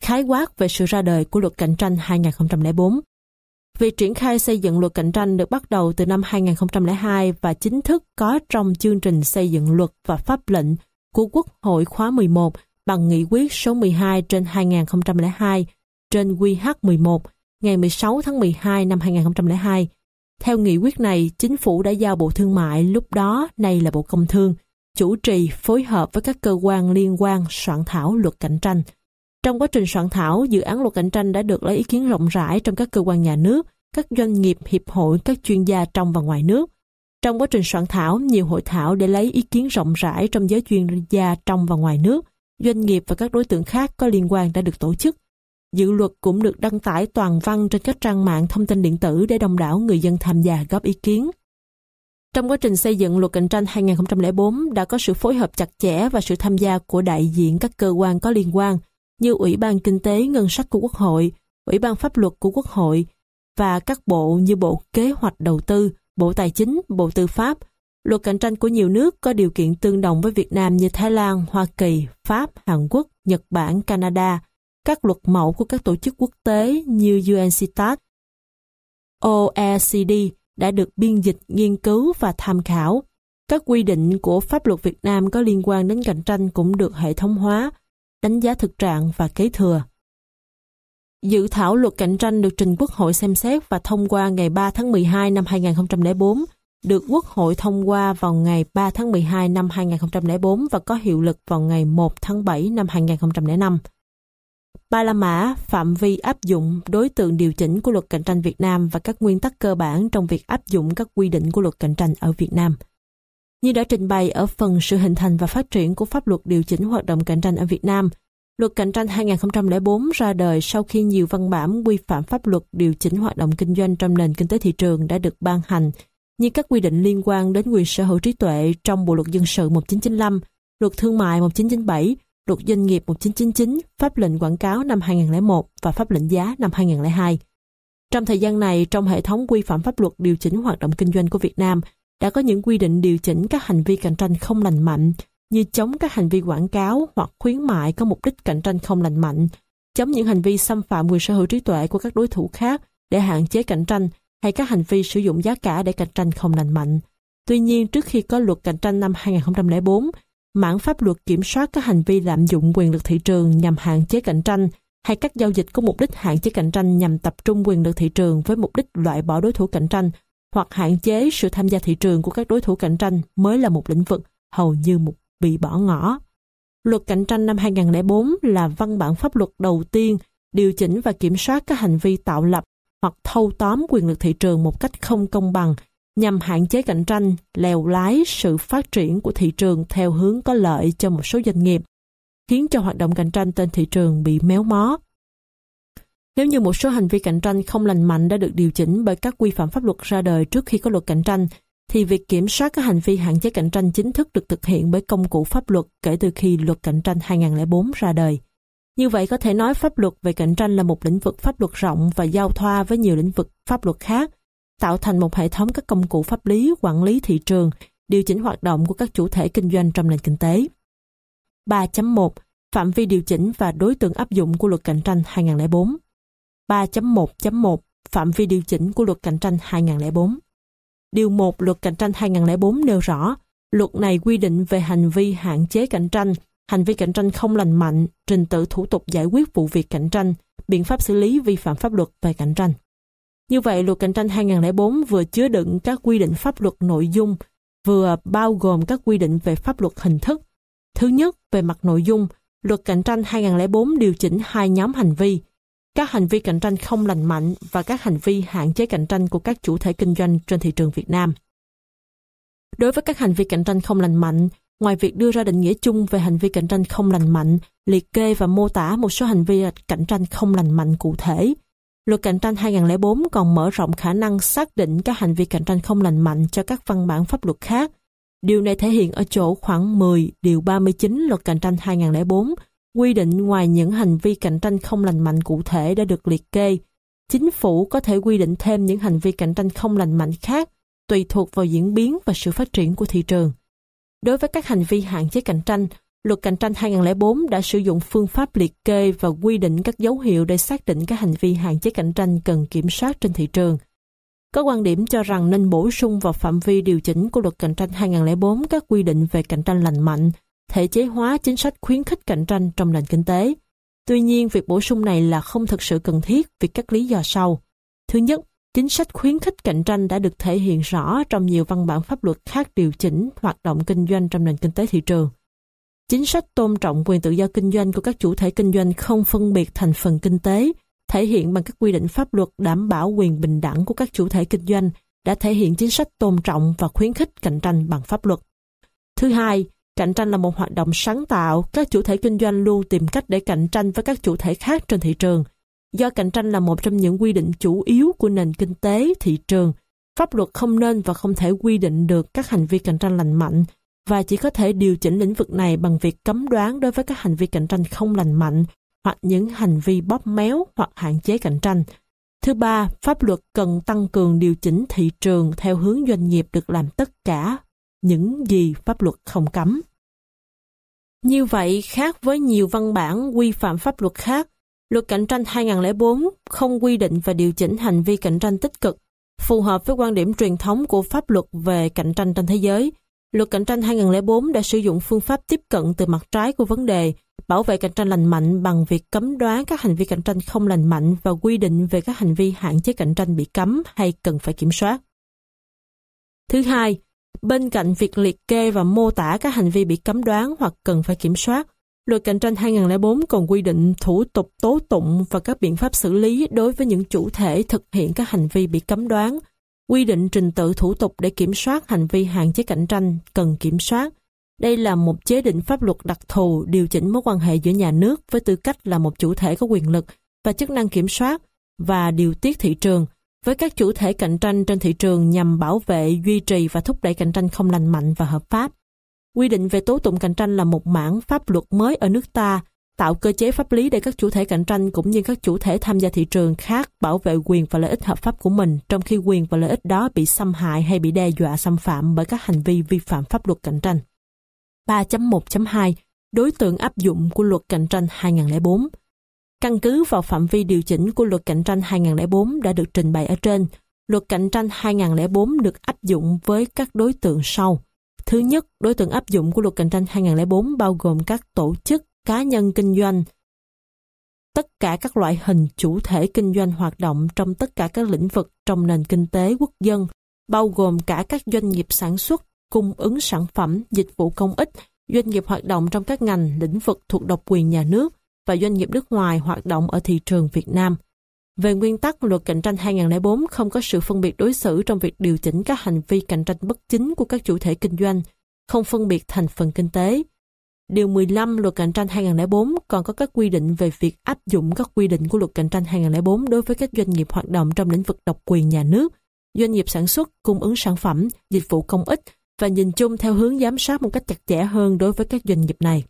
Khái quát về sự ra đời của Luật Cạnh tranh 2004. Việc triển khai xây dựng Luật Cạnh tranh được bắt đầu từ năm 2002 và chính thức có trong chương trình xây dựng luật và pháp lệnh của Quốc hội khóa 11 bằng nghị quyết số 12/2002 trên QH11 ngày 16 tháng 12 năm 2002. Theo nghị quyết này, chính phủ đã giao Bộ Thương mại, lúc đó nay là Bộ Công Thương, chủ trì phối hợp với các cơ quan liên quan soạn thảo Luật Cạnh tranh. Trong quá trình soạn thảo, dự án Luật Cạnh tranh đã được lấy ý kiến rộng rãi trong các cơ quan nhà nước, các doanh nghiệp, hiệp hội, các chuyên gia trong và ngoài nước. Trong quá trình soạn thảo, nhiều hội thảo để lấy ý kiến rộng rãi trong giới chuyên gia trong và ngoài nước, doanh nghiệp và các đối tượng khác có liên quan đã được tổ chức. Dự luật cũng được đăng tải toàn văn trên các trang mạng thông tin điện tử để đông đảo người dân tham gia góp ý kiến. Trong quá trình xây dựng Luật Cạnh tranh 2004 đã có sự phối hợp chặt chẽ và sự tham gia của đại diện các cơ quan có liên quan như Ủy ban Kinh tế Ngân sách của Quốc hội, Ủy ban Pháp luật của Quốc hội và các bộ như Bộ Kế hoạch Đầu tư, Bộ Tài chính, Bộ Tư pháp. Luật cạnh tranh của nhiều nước có điều kiện tương đồng với Việt Nam như Thái Lan, Hoa Kỳ, Pháp, Hàn Quốc, Nhật Bản, Canada. Các luật mẫu của các tổ chức quốc tế như UNCTAD, OECD đã được biên dịch, nghiên cứu và tham khảo. Các quy định của pháp luật Việt Nam có liên quan đến cạnh tranh cũng được hệ thống hóa, đánh giá thực trạng và kế thừa. Dự thảo Luật Cạnh tranh được trình Quốc hội xem xét và thông qua ngày 3 tháng 12 năm 2004, được Quốc hội thông qua vào ngày 3 tháng 12 năm 2004 và có hiệu lực vào ngày 1 tháng 7 năm 2005. Ba la mã, phạm vi áp dụng, đối tượng điều chỉnh của Luật Cạnh tranh Việt Nam và các nguyên tắc cơ bản trong việc áp dụng các quy định của Luật Cạnh tranh ở Việt Nam. Như đã trình bày ở phần sự hình thành và phát triển của pháp luật điều chỉnh hoạt động cạnh tranh ở Việt Nam, Luật Cạnh tranh 2004 ra đời sau khi nhiều văn bản quy phạm pháp luật điều chỉnh hoạt động kinh doanh trong nền kinh tế thị trường đã được ban hành, như các quy định liên quan đến quyền sở hữu trí tuệ trong Bộ luật dân sự 1995, Luật Thương mại 1997, Luật Doanh nghiệp 1999, Pháp lệnh quảng cáo năm 2001 và Pháp lệnh giá năm 2002. Trong thời gian này, trong hệ thống quy phạm pháp luật điều chỉnh hoạt động kinh doanh của Việt Nam, đã có những quy định điều chỉnh các hành vi cạnh tranh không lành mạnh, như chống các hành vi quảng cáo hoặc khuyến mại có mục đích cạnh tranh không lành mạnh, chống những hành vi xâm phạm quyền sở hữu trí tuệ của các đối thủ khác để hạn chế cạnh tranh, hay các hành vi sử dụng giá cả để cạnh tranh không lành mạnh. Tuy nhiên, trước khi có Luật Cạnh tranh năm 2004, mảng pháp luật kiểm soát các hành vi lạm dụng quyền lực thị trường nhằm hạn chế cạnh tranh, hay các giao dịch có mục đích hạn chế cạnh tranh nhằm tập trung quyền lực thị trường với mục đích loại bỏ đối thủ cạnh tranh hoặc hạn chế sự tham gia thị trường của các đối thủ cạnh tranh mới là một lĩnh vực hầu như bị bỏ ngỏ. Luật Cạnh tranh năm 2004 là văn bản pháp luật đầu tiên điều chỉnh và kiểm soát các hành vi tạo lập hoặc thâu tóm quyền lực thị trường một cách không công bằng nhằm hạn chế cạnh tranh, lèo lái sự phát triển của thị trường theo hướng có lợi cho một số doanh nghiệp, khiến cho hoạt động cạnh tranh trên thị trường bị méo mó. Nếu như một số hành vi cạnh tranh không lành mạnh đã được điều chỉnh bởi các quy phạm pháp luật ra đời trước khi có Luật Cạnh tranh, thì việc kiểm soát các hành vi hạn chế cạnh tranh chính thức được thực hiện bởi công cụ pháp luật kể từ khi Luật Cạnh tranh 2004 ra đời. Như vậy có thể nói pháp luật về cạnh tranh là một lĩnh vực pháp luật rộng và giao thoa với nhiều lĩnh vực pháp luật khác, tạo thành một hệ thống các công cụ pháp lý quản lý thị trường, điều chỉnh hoạt động của các chủ thể kinh doanh trong nền kinh tế. 3.1 Phạm vi điều chỉnh và đối tượng áp dụng của Luật Cạnh tranh 2004. 3.1.1 Phạm vi điều chỉnh của Luật Cạnh tranh 2004. Điều 1 Luật Cạnh tranh 2004 nêu rõ, luật này quy định về hành vi hạn chế cạnh tranh, hành vi cạnh tranh không lành mạnh, trình tự thủ tục giải quyết vụ việc cạnh tranh, biện pháp xử lý vi phạm pháp luật về cạnh tranh. Như vậy, Luật Cạnh tranh 2004 vừa chứa đựng các quy định pháp luật nội dung, vừa bao gồm các quy định về pháp luật hình thức. Thứ nhất, về mặt nội dung, Luật Cạnh tranh 2004 điều chỉnh hai nhóm hành vi, các hành vi cạnh tranh không lành mạnh và các hành vi hạn chế cạnh tranh của các chủ thể kinh doanh trên thị trường Việt Nam. Đối với các hành vi cạnh tranh không lành mạnh, ngoài việc đưa ra định nghĩa chung về hành vi cạnh tranh không lành mạnh, liệt kê và mô tả một số hành vi cạnh tranh không lành mạnh cụ thể, Luật Cạnh tranh 2004 còn mở rộng khả năng xác định các hành vi cạnh tranh không lành mạnh cho các văn bản pháp luật khác. Điều này thể hiện ở chỗ khoảng 10 điều 39 Luật Cạnh tranh 2004 quy định ngoài những hành vi cạnh tranh không lành mạnh cụ thể đã được liệt kê, chính phủ có thể quy định thêm những hành vi cạnh tranh không lành mạnh khác tùy thuộc vào diễn biến và sự phát triển của thị trường. Đối với các hành vi hạn chế cạnh tranh, Luật cạnh tranh 2004 đã sử dụng phương pháp liệt kê và quy định các dấu hiệu để xác định các hành vi hạn chế cạnh tranh cần kiểm soát trên thị trường. Có quan điểm cho rằng nên bổ sung vào phạm vi điều chỉnh của luật cạnh tranh 2004 các quy định về cạnh tranh lành mạnh, thể chế hóa chính sách khuyến khích cạnh tranh trong nền kinh tế. Tuy nhiên, việc bổ sung này là không thực sự cần thiết vì các lý do sau. Thứ nhất, chính sách khuyến khích cạnh tranh đã được thể hiện rõ trong nhiều văn bản pháp luật khác điều chỉnh hoạt động kinh doanh trong nền kinh tế thị trường. Chính sách tôn trọng quyền tự do kinh doanh của các chủ thể kinh doanh không phân biệt thành phần kinh tế, thể hiện bằng các quy định pháp luật đảm bảo quyền bình đẳng của các chủ thể kinh doanh, đã thể hiện chính sách tôn trọng và khuyến khích cạnh tranh bằng pháp luật. Thứ hai, cạnh tranh là một hoạt động sáng tạo, các chủ thể kinh doanh luôn tìm cách để cạnh tranh với các chủ thể khác trên thị trường. Do cạnh tranh là một trong những quy định chủ yếu của nền kinh tế thị trường, pháp luật không nên và không thể quy định được các hành vi cạnh tranh lành mạnh, và chỉ có thể điều chỉnh lĩnh vực này bằng việc cấm đoán đối với các hành vi cạnh tranh không lành mạnh hoặc những hành vi bóp méo hoặc hạn chế cạnh tranh. Thứ ba, pháp luật cần tăng cường điều chỉnh thị trường theo hướng doanh nghiệp được làm tất cả những gì pháp luật không cấm. Như vậy, khác với nhiều văn bản quy phạm pháp luật khác, luật cạnh tranh 2004 không quy định và điều chỉnh hành vi cạnh tranh tích cực, phù hợp với quan điểm truyền thống của pháp luật về cạnh tranh trên thế giới. Luật cạnh tranh 2004 đã sử dụng phương pháp tiếp cận từ mặt trái của vấn đề, bảo vệ cạnh tranh lành mạnh bằng việc cấm đoán các hành vi cạnh tranh không lành mạnh và quy định về các hành vi hạn chế cạnh tranh bị cấm hay cần phải kiểm soát. Thứ hai, bên cạnh việc liệt kê và mô tả các hành vi bị cấm đoán hoặc cần phải kiểm soát, luật cạnh tranh 2004 còn quy định thủ tục tố tụng và các biện pháp xử lý đối với những chủ thể thực hiện các hành vi bị cấm đoán, quy định trình tự thủ tục để kiểm soát hành vi hạn chế cạnh tranh cần kiểm soát. Đây là một chế định pháp luật đặc thù điều chỉnh mối quan hệ giữa nhà nước với tư cách là một chủ thể có quyền lực và chức năng kiểm soát và điều tiết thị trường với các chủ thể cạnh tranh trên thị trường nhằm bảo vệ, duy trì và thúc đẩy cạnh tranh không lành mạnh và hợp pháp. Quy định về tố tụng cạnh tranh là một mảng pháp luật mới ở nước ta, tạo cơ chế pháp lý để các chủ thể cạnh tranh cũng như các chủ thể tham gia thị trường khác bảo vệ quyền và lợi ích hợp pháp của mình, trong khi quyền và lợi ích đó bị xâm hại hay bị đe dọa xâm phạm bởi các hành vi vi phạm pháp luật cạnh tranh. 3.1.2 Đối tượng áp dụng của luật cạnh tranh 2004. Căn cứ vào phạm vi điều chỉnh của luật cạnh tranh 2004 đã được trình bày ở trên, luật cạnh tranh 2004 được áp dụng với các đối tượng sau. Thứ nhất, đối tượng áp dụng của luật cạnh tranh 2004 bao gồm các tổ chức, cá nhân kinh doanh, tất cả các loại hình chủ thể kinh doanh hoạt động trong tất cả các lĩnh vực trong nền kinh tế quốc dân, bao gồm cả các doanh nghiệp sản xuất, cung ứng sản phẩm, dịch vụ công ích, doanh nghiệp hoạt động trong các ngành, lĩnh vực thuộc độc quyền nhà nước và doanh nghiệp nước ngoài hoạt động ở thị trường Việt Nam. Về nguyên tắc, luật cạnh tranh 2004 không có sự phân biệt đối xử trong việc điều chỉnh các hành vi cạnh tranh bất chính của các chủ thể kinh doanh, không phân biệt thành phần kinh tế. Điều 15 luật cạnh tranh 2004 còn có các quy định về việc áp dụng các quy định của luật cạnh tranh 2004 đối với các doanh nghiệp hoạt động trong lĩnh vực độc quyền nhà nước, doanh nghiệp sản xuất, cung ứng sản phẩm, dịch vụ công ích và nhìn chung theo hướng giám sát một cách chặt chẽ hơn đối với các doanh nghiệp này.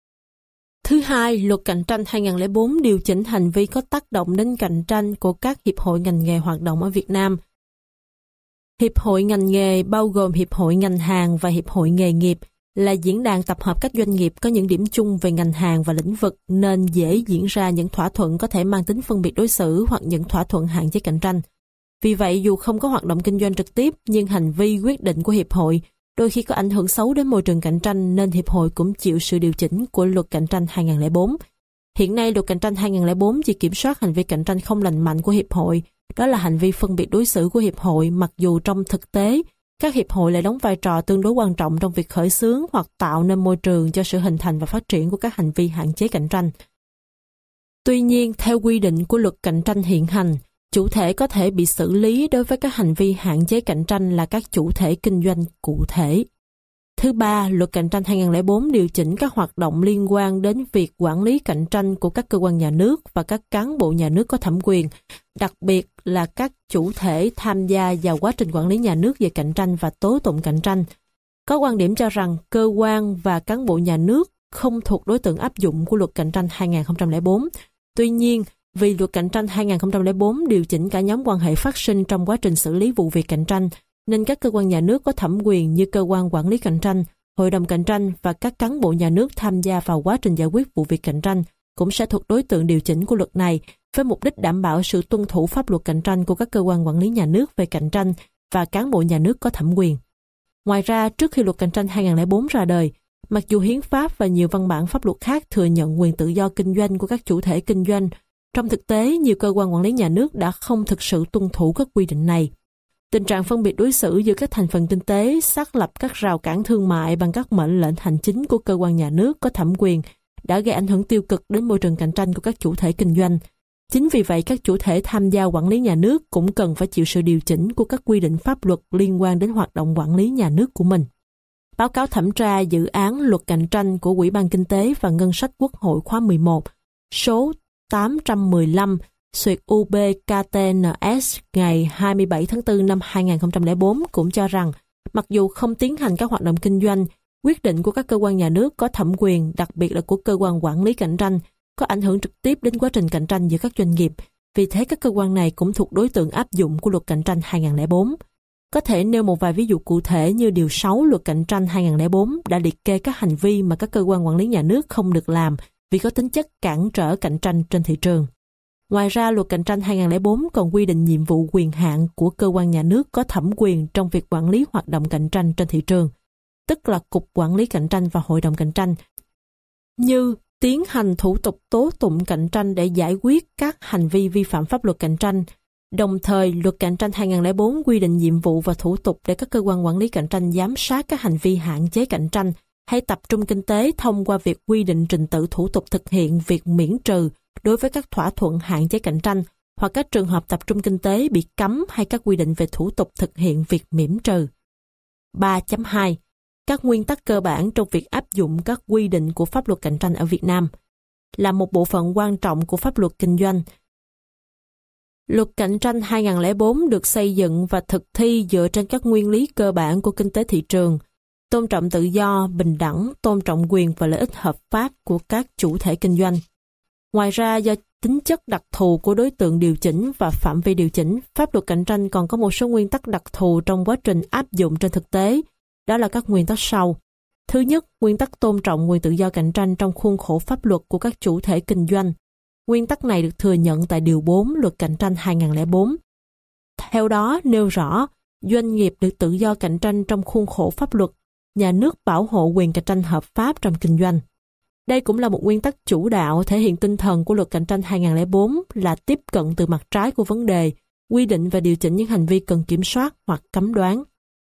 Thứ hai, luật cạnh tranh 2004 điều chỉnh hành vi có tác động đến cạnh tranh của các hiệp hội ngành nghề hoạt động ở Việt Nam. Hiệp hội ngành nghề bao gồm Hiệp hội ngành hàng và Hiệp hội nghề nghiệp là diễn đàn tập hợp các doanh nghiệp có những điểm chung về ngành hàng và lĩnh vực nên dễ diễn ra những thỏa thuận có thể mang tính phân biệt đối xử hoặc những thỏa thuận hạn chế cạnh tranh. Vì vậy, dù không có hoạt động kinh doanh trực tiếp, nhưng hành vi quyết định của Hiệp hội đôi khi có ảnh hưởng xấu đến môi trường cạnh tranh nên Hiệp hội cũng chịu sự điều chỉnh của luật cạnh tranh 2004. Hiện nay, luật cạnh tranh 2004 chỉ kiểm soát hành vi cạnh tranh không lành mạnh của Hiệp hội, đó là hành vi phân biệt đối xử của Hiệp hội, mặc dù trong thực tế, các hiệp hội lại đóng vai trò tương đối quan trọng trong việc khởi xướng hoặc tạo nên môi trường cho sự hình thành và phát triển của các hành vi hạn chế cạnh tranh. Tuy nhiên, theo quy định của luật cạnh tranh hiện hành, chủ thể có thể bị xử lý đối với các hành vi hạn chế cạnh tranh là các chủ thể kinh doanh cụ thể. Thứ ba, luật cạnh tranh 2004 điều chỉnh các hoạt động liên quan đến việc quản lý cạnh tranh của các cơ quan nhà nước và các cán bộ nhà nước có thẩm quyền, đặc biệt là các chủ thể tham gia vào quá trình quản lý nhà nước về cạnh tranh và tố tụng cạnh tranh. Có quan điểm cho rằng cơ quan và cán bộ nhà nước không thuộc đối tượng áp dụng của luật cạnh tranh 2004. Tuy nhiên, vì luật cạnh tranh 2004 điều chỉnh cả nhóm quan hệ phát sinh trong quá trình xử lý vụ việc cạnh tranh, nên các cơ quan nhà nước có thẩm quyền như cơ quan quản lý cạnh tranh, hội đồng cạnh tranh và các cán bộ nhà nước tham gia vào quá trình giải quyết vụ việc cạnh tranh cũng sẽ thuộc đối tượng điều chỉnh của luật này với mục đích đảm bảo sự tuân thủ pháp luật cạnh tranh của các cơ quan quản lý nhà nước về cạnh tranh và cán bộ nhà nước có thẩm quyền. Ngoài ra, trước khi luật cạnh tranh 2004 ra đời, mặc dù hiến pháp và nhiều văn bản pháp luật khác thừa nhận quyền tự do kinh doanh của các chủ thể kinh doanh, trong thực tế, nhiều cơ quan quản lý nhà nước đã không thực sự tuân thủ các quy định này. Tình trạng phân biệt đối xử giữa các thành phần kinh tế, xác lập các rào cản thương mại bằng các mệnh lệnh hành chính của cơ quan nhà nước có thẩm quyền đã gây ảnh hưởng tiêu cực đến môi trường cạnh tranh của các chủ thể kinh doanh. Chính vì vậy, các chủ thể tham gia quản lý nhà nước cũng cần phải chịu sự điều chỉnh của các quy định pháp luật liên quan đến hoạt động quản lý nhà nước của mình. Báo cáo thẩm tra dự án luật cạnh tranh của Ủy ban Kinh tế và Ngân sách Quốc hội khóa 11, số 815/UBKTNS ngày 27 tháng 4 năm 2004 cũng cho rằng, mặc dù không tiến hành các hoạt động kinh doanh, quyết định của các cơ quan nhà nước có thẩm quyền, đặc biệt là của cơ quan quản lý cạnh tranh, có ảnh hưởng trực tiếp đến quá trình cạnh tranh giữa các doanh nghiệp. Vì thế, các cơ quan này cũng thuộc đối tượng áp dụng của luật cạnh tranh 2004. Có thể nêu một vài ví dụ cụ thể như Điều 6 luật cạnh tranh 2004 đã liệt kê các hành vi mà các cơ quan quản lý nhà nước không được làm vì có tính chất cản trở cạnh tranh trên thị trường. Ngoài ra, luật cạnh tranh 2004 còn quy định nhiệm vụ quyền hạn của cơ quan nhà nước có thẩm quyền trong việc quản lý hoạt động cạnh tranh trên thị trường, tức là Cục Quản lý Cạnh tranh và Hội đồng Cạnh tranh, như tiến hành thủ tục tố tụng cạnh tranh để giải quyết các hành vi vi phạm pháp luật cạnh tranh. Đồng thời, luật cạnh tranh 2004 quy định nhiệm vụ và thủ tục để các cơ quan quản lý cạnh tranh giám sát các hành vi hạn chế cạnh tranh hay tập trung kinh tế thông qua việc quy định trình tự thủ tục thực hiện việc miễn trừ đối với các thỏa thuận hạn chế cạnh tranh hoặc các trường hợp tập trung kinh tế bị cấm hay các quy định về thủ tục thực hiện việc miễn trừ. 3.2. Các nguyên tắc cơ bản trong việc áp dụng các quy định của pháp luật cạnh tranh ở Việt Nam là một bộ phận quan trọng của pháp luật kinh doanh. Luật cạnh tranh 2004 được xây dựng và thực thi dựa trên các nguyên lý cơ bản của kinh tế thị trường, tôn trọng tự do, bình đẳng, tôn trọng quyền và lợi ích hợp pháp của các chủ thể kinh doanh. Ngoài ra, do tính chất đặc thù của đối tượng điều chỉnh và phạm vi điều chỉnh, pháp luật cạnh tranh còn có một số nguyên tắc đặc thù trong quá trình áp dụng trên thực tế. Đó là các nguyên tắc sau. Thứ nhất, nguyên tắc tôn trọng quyền tự do cạnh tranh trong khuôn khổ pháp luật của các chủ thể kinh doanh. Nguyên tắc này được thừa nhận tại Điều 4 Luật Cạnh tranh 2004. Theo đó, nêu rõ, doanh nghiệp được tự do cạnh tranh trong khuôn khổ pháp luật, nhà nước bảo hộ quyền cạnh tranh hợp pháp trong kinh doanh. Đây cũng là một nguyên tắc chủ đạo thể hiện tinh thần của Luật Cạnh tranh 2004 là tiếp cận từ mặt trái của vấn đề, quy định và điều chỉnh những hành vi cần kiểm soát hoặc cấm đoán.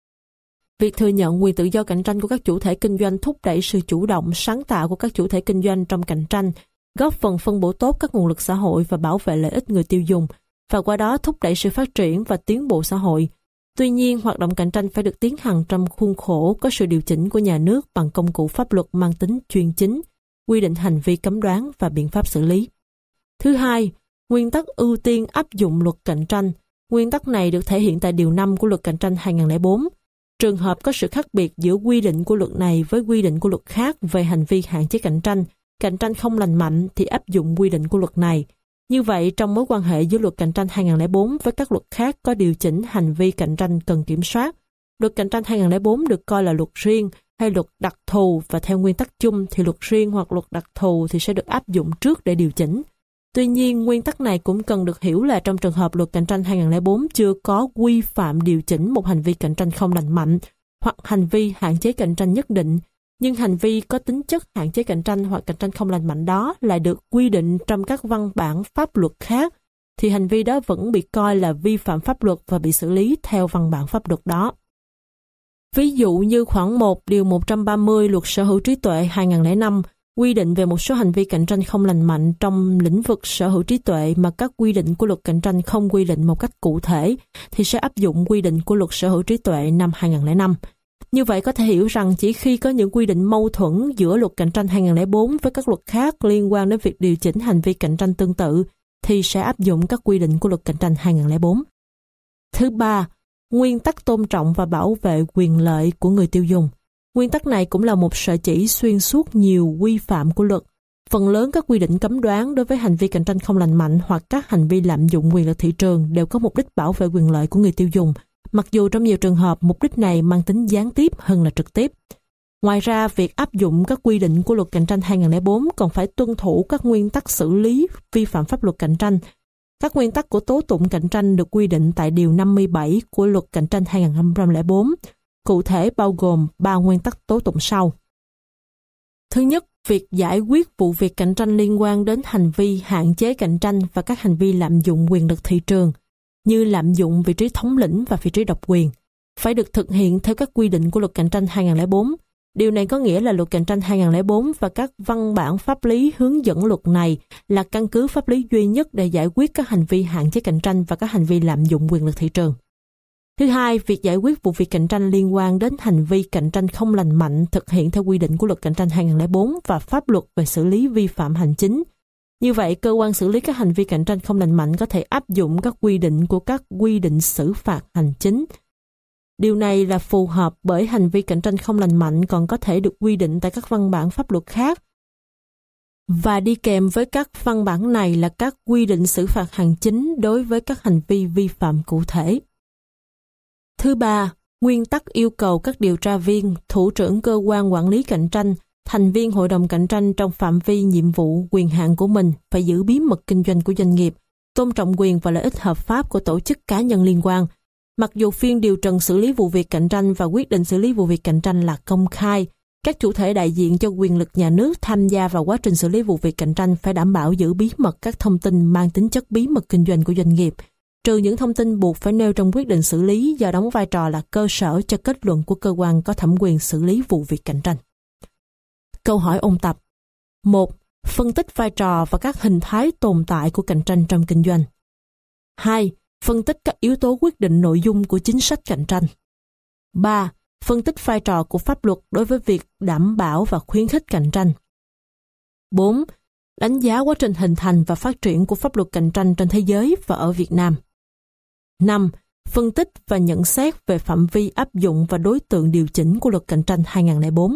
Việc thừa nhận quyền tự do cạnh tranh của các chủ thể kinh doanh thúc đẩy sự chủ động, sáng tạo của các chủ thể kinh doanh trong cạnh tranh, góp phần phân bổ tốt các nguồn lực xã hội và bảo vệ lợi ích người tiêu dùng, và qua đó thúc đẩy sự phát triển và tiến bộ xã hội. Tuy nhiên, hoạt động cạnh tranh phải được tiến hành trong khuôn khổ có sự điều chỉnh của nhà nước bằng công cụ pháp luật mang tính chuyên chính, quy định hành vi cấm đoán và biện pháp xử lý. Thứ hai, nguyên tắc ưu tiên áp dụng luật cạnh tranh. Nguyên tắc này được thể hiện tại Điều 5 của Luật Cạnh tranh 2004. Trường hợp có sự khác biệt giữa quy định của luật này với quy định của luật khác về hành vi hạn chế cạnh tranh không lành mạnh thì áp dụng quy định của luật này. Như vậy, trong mối quan hệ giữa Luật Cạnh tranh 2004 với các luật khác có điều chỉnh hành vi cạnh tranh cần kiểm soát, Luật Cạnh tranh 2004 được coi là luật riêng hay luật đặc thù, và theo nguyên tắc chung thì luật riêng hoặc luật đặc thù thì sẽ được áp dụng trước để điều chỉnh. Tuy nhiên, nguyên tắc này cũng cần được hiểu là trong trường hợp Luật Cạnh tranh 2004 chưa có quy phạm điều chỉnh một hành vi cạnh tranh không lành mạnh hoặc hành vi hạn chế cạnh tranh nhất định, nhưng hành vi có tính chất hạn chế cạnh tranh hoặc cạnh tranh không lành mạnh đó lại được quy định trong các văn bản pháp luật khác, thì hành vi đó vẫn bị coi là vi phạm pháp luật và bị xử lý theo văn bản pháp luật đó. Ví dụ như khoản 1 điều 130 Luật Sở hữu trí tuệ 2005 quy định về một số hành vi cạnh tranh không lành mạnh trong lĩnh vực sở hữu trí tuệ mà các quy định của luật cạnh tranh không quy định một cách cụ thể, thì sẽ áp dụng quy định của Luật Sở hữu trí tuệ năm 2005. Như vậy có thể hiểu rằng chỉ khi có những quy định mâu thuẫn giữa Luật Cạnh tranh 2004 với các luật khác liên quan đến việc điều chỉnh hành vi cạnh tranh tương tự, thì sẽ áp dụng các quy định của Luật Cạnh tranh 2004. Thứ ba, nguyên tắc tôn trọng và bảo vệ quyền lợi của người tiêu dùng. Nguyên tắc này cũng là một sợi chỉ xuyên suốt nhiều quy phạm của luật. Phần lớn các quy định cấm đoán đối với hành vi cạnh tranh không lành mạnh hoặc các hành vi lạm dụng quyền lực thị trường đều có mục đích bảo vệ quyền lợi của người tiêu dùng, mặc dù trong nhiều trường hợp mục đích này mang tính gián tiếp hơn là trực tiếp. Ngoài ra, việc áp dụng các quy định của Luật Cạnh tranh 2004 còn phải tuân thủ các nguyên tắc xử lý vi phạm pháp luật cạnh tranh. Các nguyên tắc của tố tụng cạnh tranh được quy định tại Điều 57 của Luật Cạnh tranh 2004, cụ thể bao gồm 3 nguyên tắc tố tụng sau. Thứ nhất, việc giải quyết vụ việc cạnh tranh liên quan đến hành vi hạn chế cạnh tranh và các hành vi lạm dụng quyền lực thị trường, như lạm dụng vị trí thống lĩnh và vị trí độc quyền, phải được thực hiện theo các quy định của Luật Cạnh tranh 2004. Điều này có nghĩa là Luật Cạnh tranh 2004 và các văn bản pháp lý hướng dẫn luật này là căn cứ pháp lý duy nhất để giải quyết các hành vi hạn chế cạnh tranh và các hành vi lạm dụng quyền lực thị trường. Thứ hai, việc giải quyết vụ việc cạnh tranh liên quan đến hành vi cạnh tranh không lành mạnh thực hiện theo quy định của Luật Cạnh tranh 2004 và pháp luật về xử lý vi phạm hành chính. Như vậy, cơ quan xử lý các hành vi cạnh tranh không lành mạnh có thể áp dụng các quy định của các quy định xử phạt hành chính. Điều này là phù hợp bởi hành vi cạnh tranh không lành mạnh còn có thể được quy định tại các văn bản pháp luật khác. Và đi kèm với các văn bản này là các quy định xử phạt hành chính đối với các hành vi vi phạm cụ thể. Thứ ba, nguyên tắc yêu cầu các điều tra viên, thủ trưởng cơ quan quản lý cạnh tranh, thành viên hội đồng cạnh tranh trong phạm vi nhiệm vụ, quyền hạn của mình phải giữ bí mật kinh doanh của doanh nghiệp, tôn trọng quyền và lợi ích hợp pháp của tổ chức cá nhân liên quan. Mặc dù phiên điều trần xử lý vụ việc cạnh tranh và quyết định xử lý vụ việc cạnh tranh là công khai, các chủ thể đại diện cho quyền lực nhà nước tham gia vào quá trình xử lý vụ việc cạnh tranh phải đảm bảo giữ bí mật các thông tin mang tính chất bí mật kinh doanh của doanh nghiệp, trừ những thông tin buộc phải nêu trong quyết định xử lý do đóng vai trò là cơ sở cho kết luận của cơ quan có thẩm quyền xử lý vụ việc cạnh tranh. Câu hỏi ôn tập. 1. Phân tích vai trò và các hình thái tồn tại của cạnh tranh trong kinh doanh. 2. Phân tích các yếu tố quyết định nội dung của chính sách cạnh tranh. 3. Phân tích vai trò của pháp luật đối với việc đảm bảo và khuyến khích cạnh tranh. 4. Đánh giá quá trình hình thành và phát triển của pháp luật cạnh tranh trên thế giới và ở Việt Nam. 5. Phân tích và nhận xét về phạm vi áp dụng và đối tượng điều chỉnh của Luật Cạnh tranh 2004.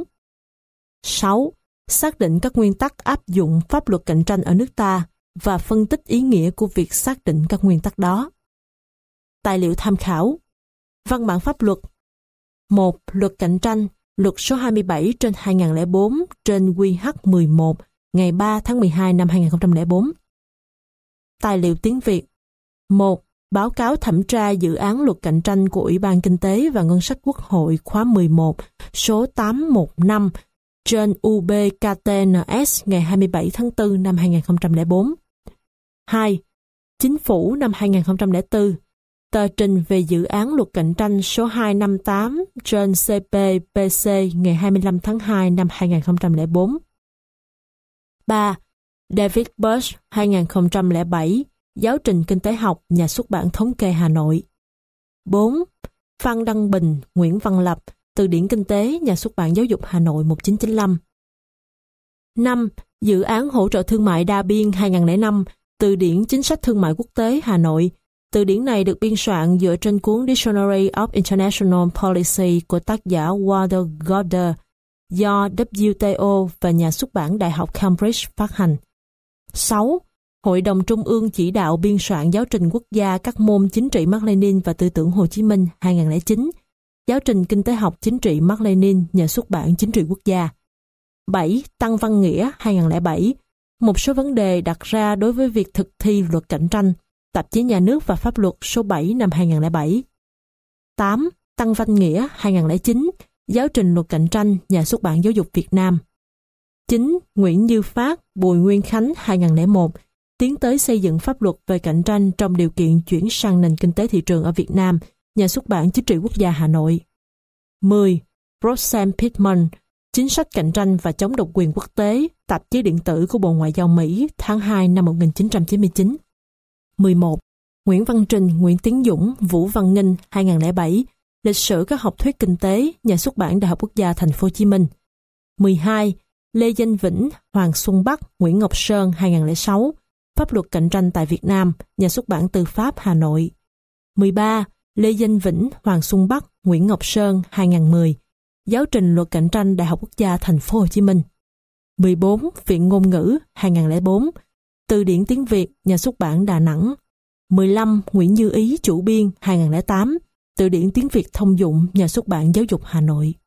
6. Xác định các nguyên tắc áp dụng pháp luật cạnh tranh ở nước ta và phân tích ý nghĩa của việc xác định các nguyên tắc đó. Tài liệu tham khảo. Văn bản pháp luật. 1. Luật cạnh tranh, luật số 27/2004 trên QH11 ngày 3 tháng 12 năm 2004. Tài liệu tiếng Việt. 1. Báo cáo thẩm tra dự án luật cạnh tranh của Ủy ban Kinh tế và Ngân sách Quốc hội khóa 11 số 815 trên UBKTNS ngày 27 tháng 4 năm 2004. 2. Chính phủ năm 2004. Tờ trình về dự án luật cạnh tranh số 258 trên CPPC ngày 25 tháng 2 năm 2004. 3. David Bush 2007, Giáo trình Kinh tế học, Nhà xuất bản Thống kê Hà Nội. 4. Phan Đăng Bình, Nguyễn Văn Lập, Từ điển Kinh tế, Nhà xuất bản Giáo dục Hà Nội 1995. 5. Dự án hỗ trợ thương mại đa biên 2005, Từ điển Chính sách Thương mại Quốc tế Hà Nội. Từ điển này được biên soạn dựa trên cuốn Dictionary of International Policy của tác giả Walter Goddard do WTO và Nhà xuất bản Đại học Cambridge phát hành. 6. Hội đồng Trung ương chỉ đạo biên soạn giáo trình quốc gia các môn chính trị Mác Lênin và tư tưởng Hồ Chí Minh 2009, giáo trình Kinh tế học chính trị Mác Lênin, Nhà xuất bản Chính trị Quốc gia. 7. Tăng Văn Nghĩa 2007, một số vấn đề đặt ra đối với việc thực thi luật cạnh tranh, Tạp chí Nhà nước và Pháp luật số 7 năm 2007. 8. Tăng Văn Nghĩa 2009, giáo trình luật cạnh tranh, Nhà xuất bản Giáo dục Việt Nam. 9. Nguyễn Như Phát, Bùi Nguyên Khánh 2001, tiến tới xây dựng pháp luật về cạnh tranh trong điều kiện chuyển sang nền kinh tế thị trường ở Việt Nam, Nhà xuất bản Chính trị Quốc gia Hà Nội. 10. Roxanne Pittman, chính sách cạnh tranh và chống độc quyền quốc tế, tạp chí điện tử của Bộ Ngoại giao Mỹ, tháng 2 năm 1999. 11. Nguyễn Văn Trình, Nguyễn Tiến Dũng, Vũ Văn Nghinh 2007, lịch sử các học thuyết kinh tế, Nhà xuất bản Đại học Quốc gia Thành phố Hồ Chí Minh. 12. Lê Danh Vĩnh, Hoàng Xuân Bắc, Nguyễn Ngọc Sơn 2006, pháp luật cạnh tranh tại Việt Nam, Nhà xuất bản Tư pháp Hà Nội. 13. Lê Danh Vĩnh, Hoàng Xuân Bắc, Nguyễn Ngọc Sơn 2010, giáo trình luật cạnh tranh Đại học Quốc gia Thành phố Hồ Chí Minh. 14. Viện Ngôn ngữ 2004, Từ điển tiếng Việt, Nhà xuất bản Đà Nẵng. 15. Nguyễn Như Ý, chủ biên 2008, Từ điển tiếng Việt thông dụng, Nhà xuất bản Giáo dục Hà Nội.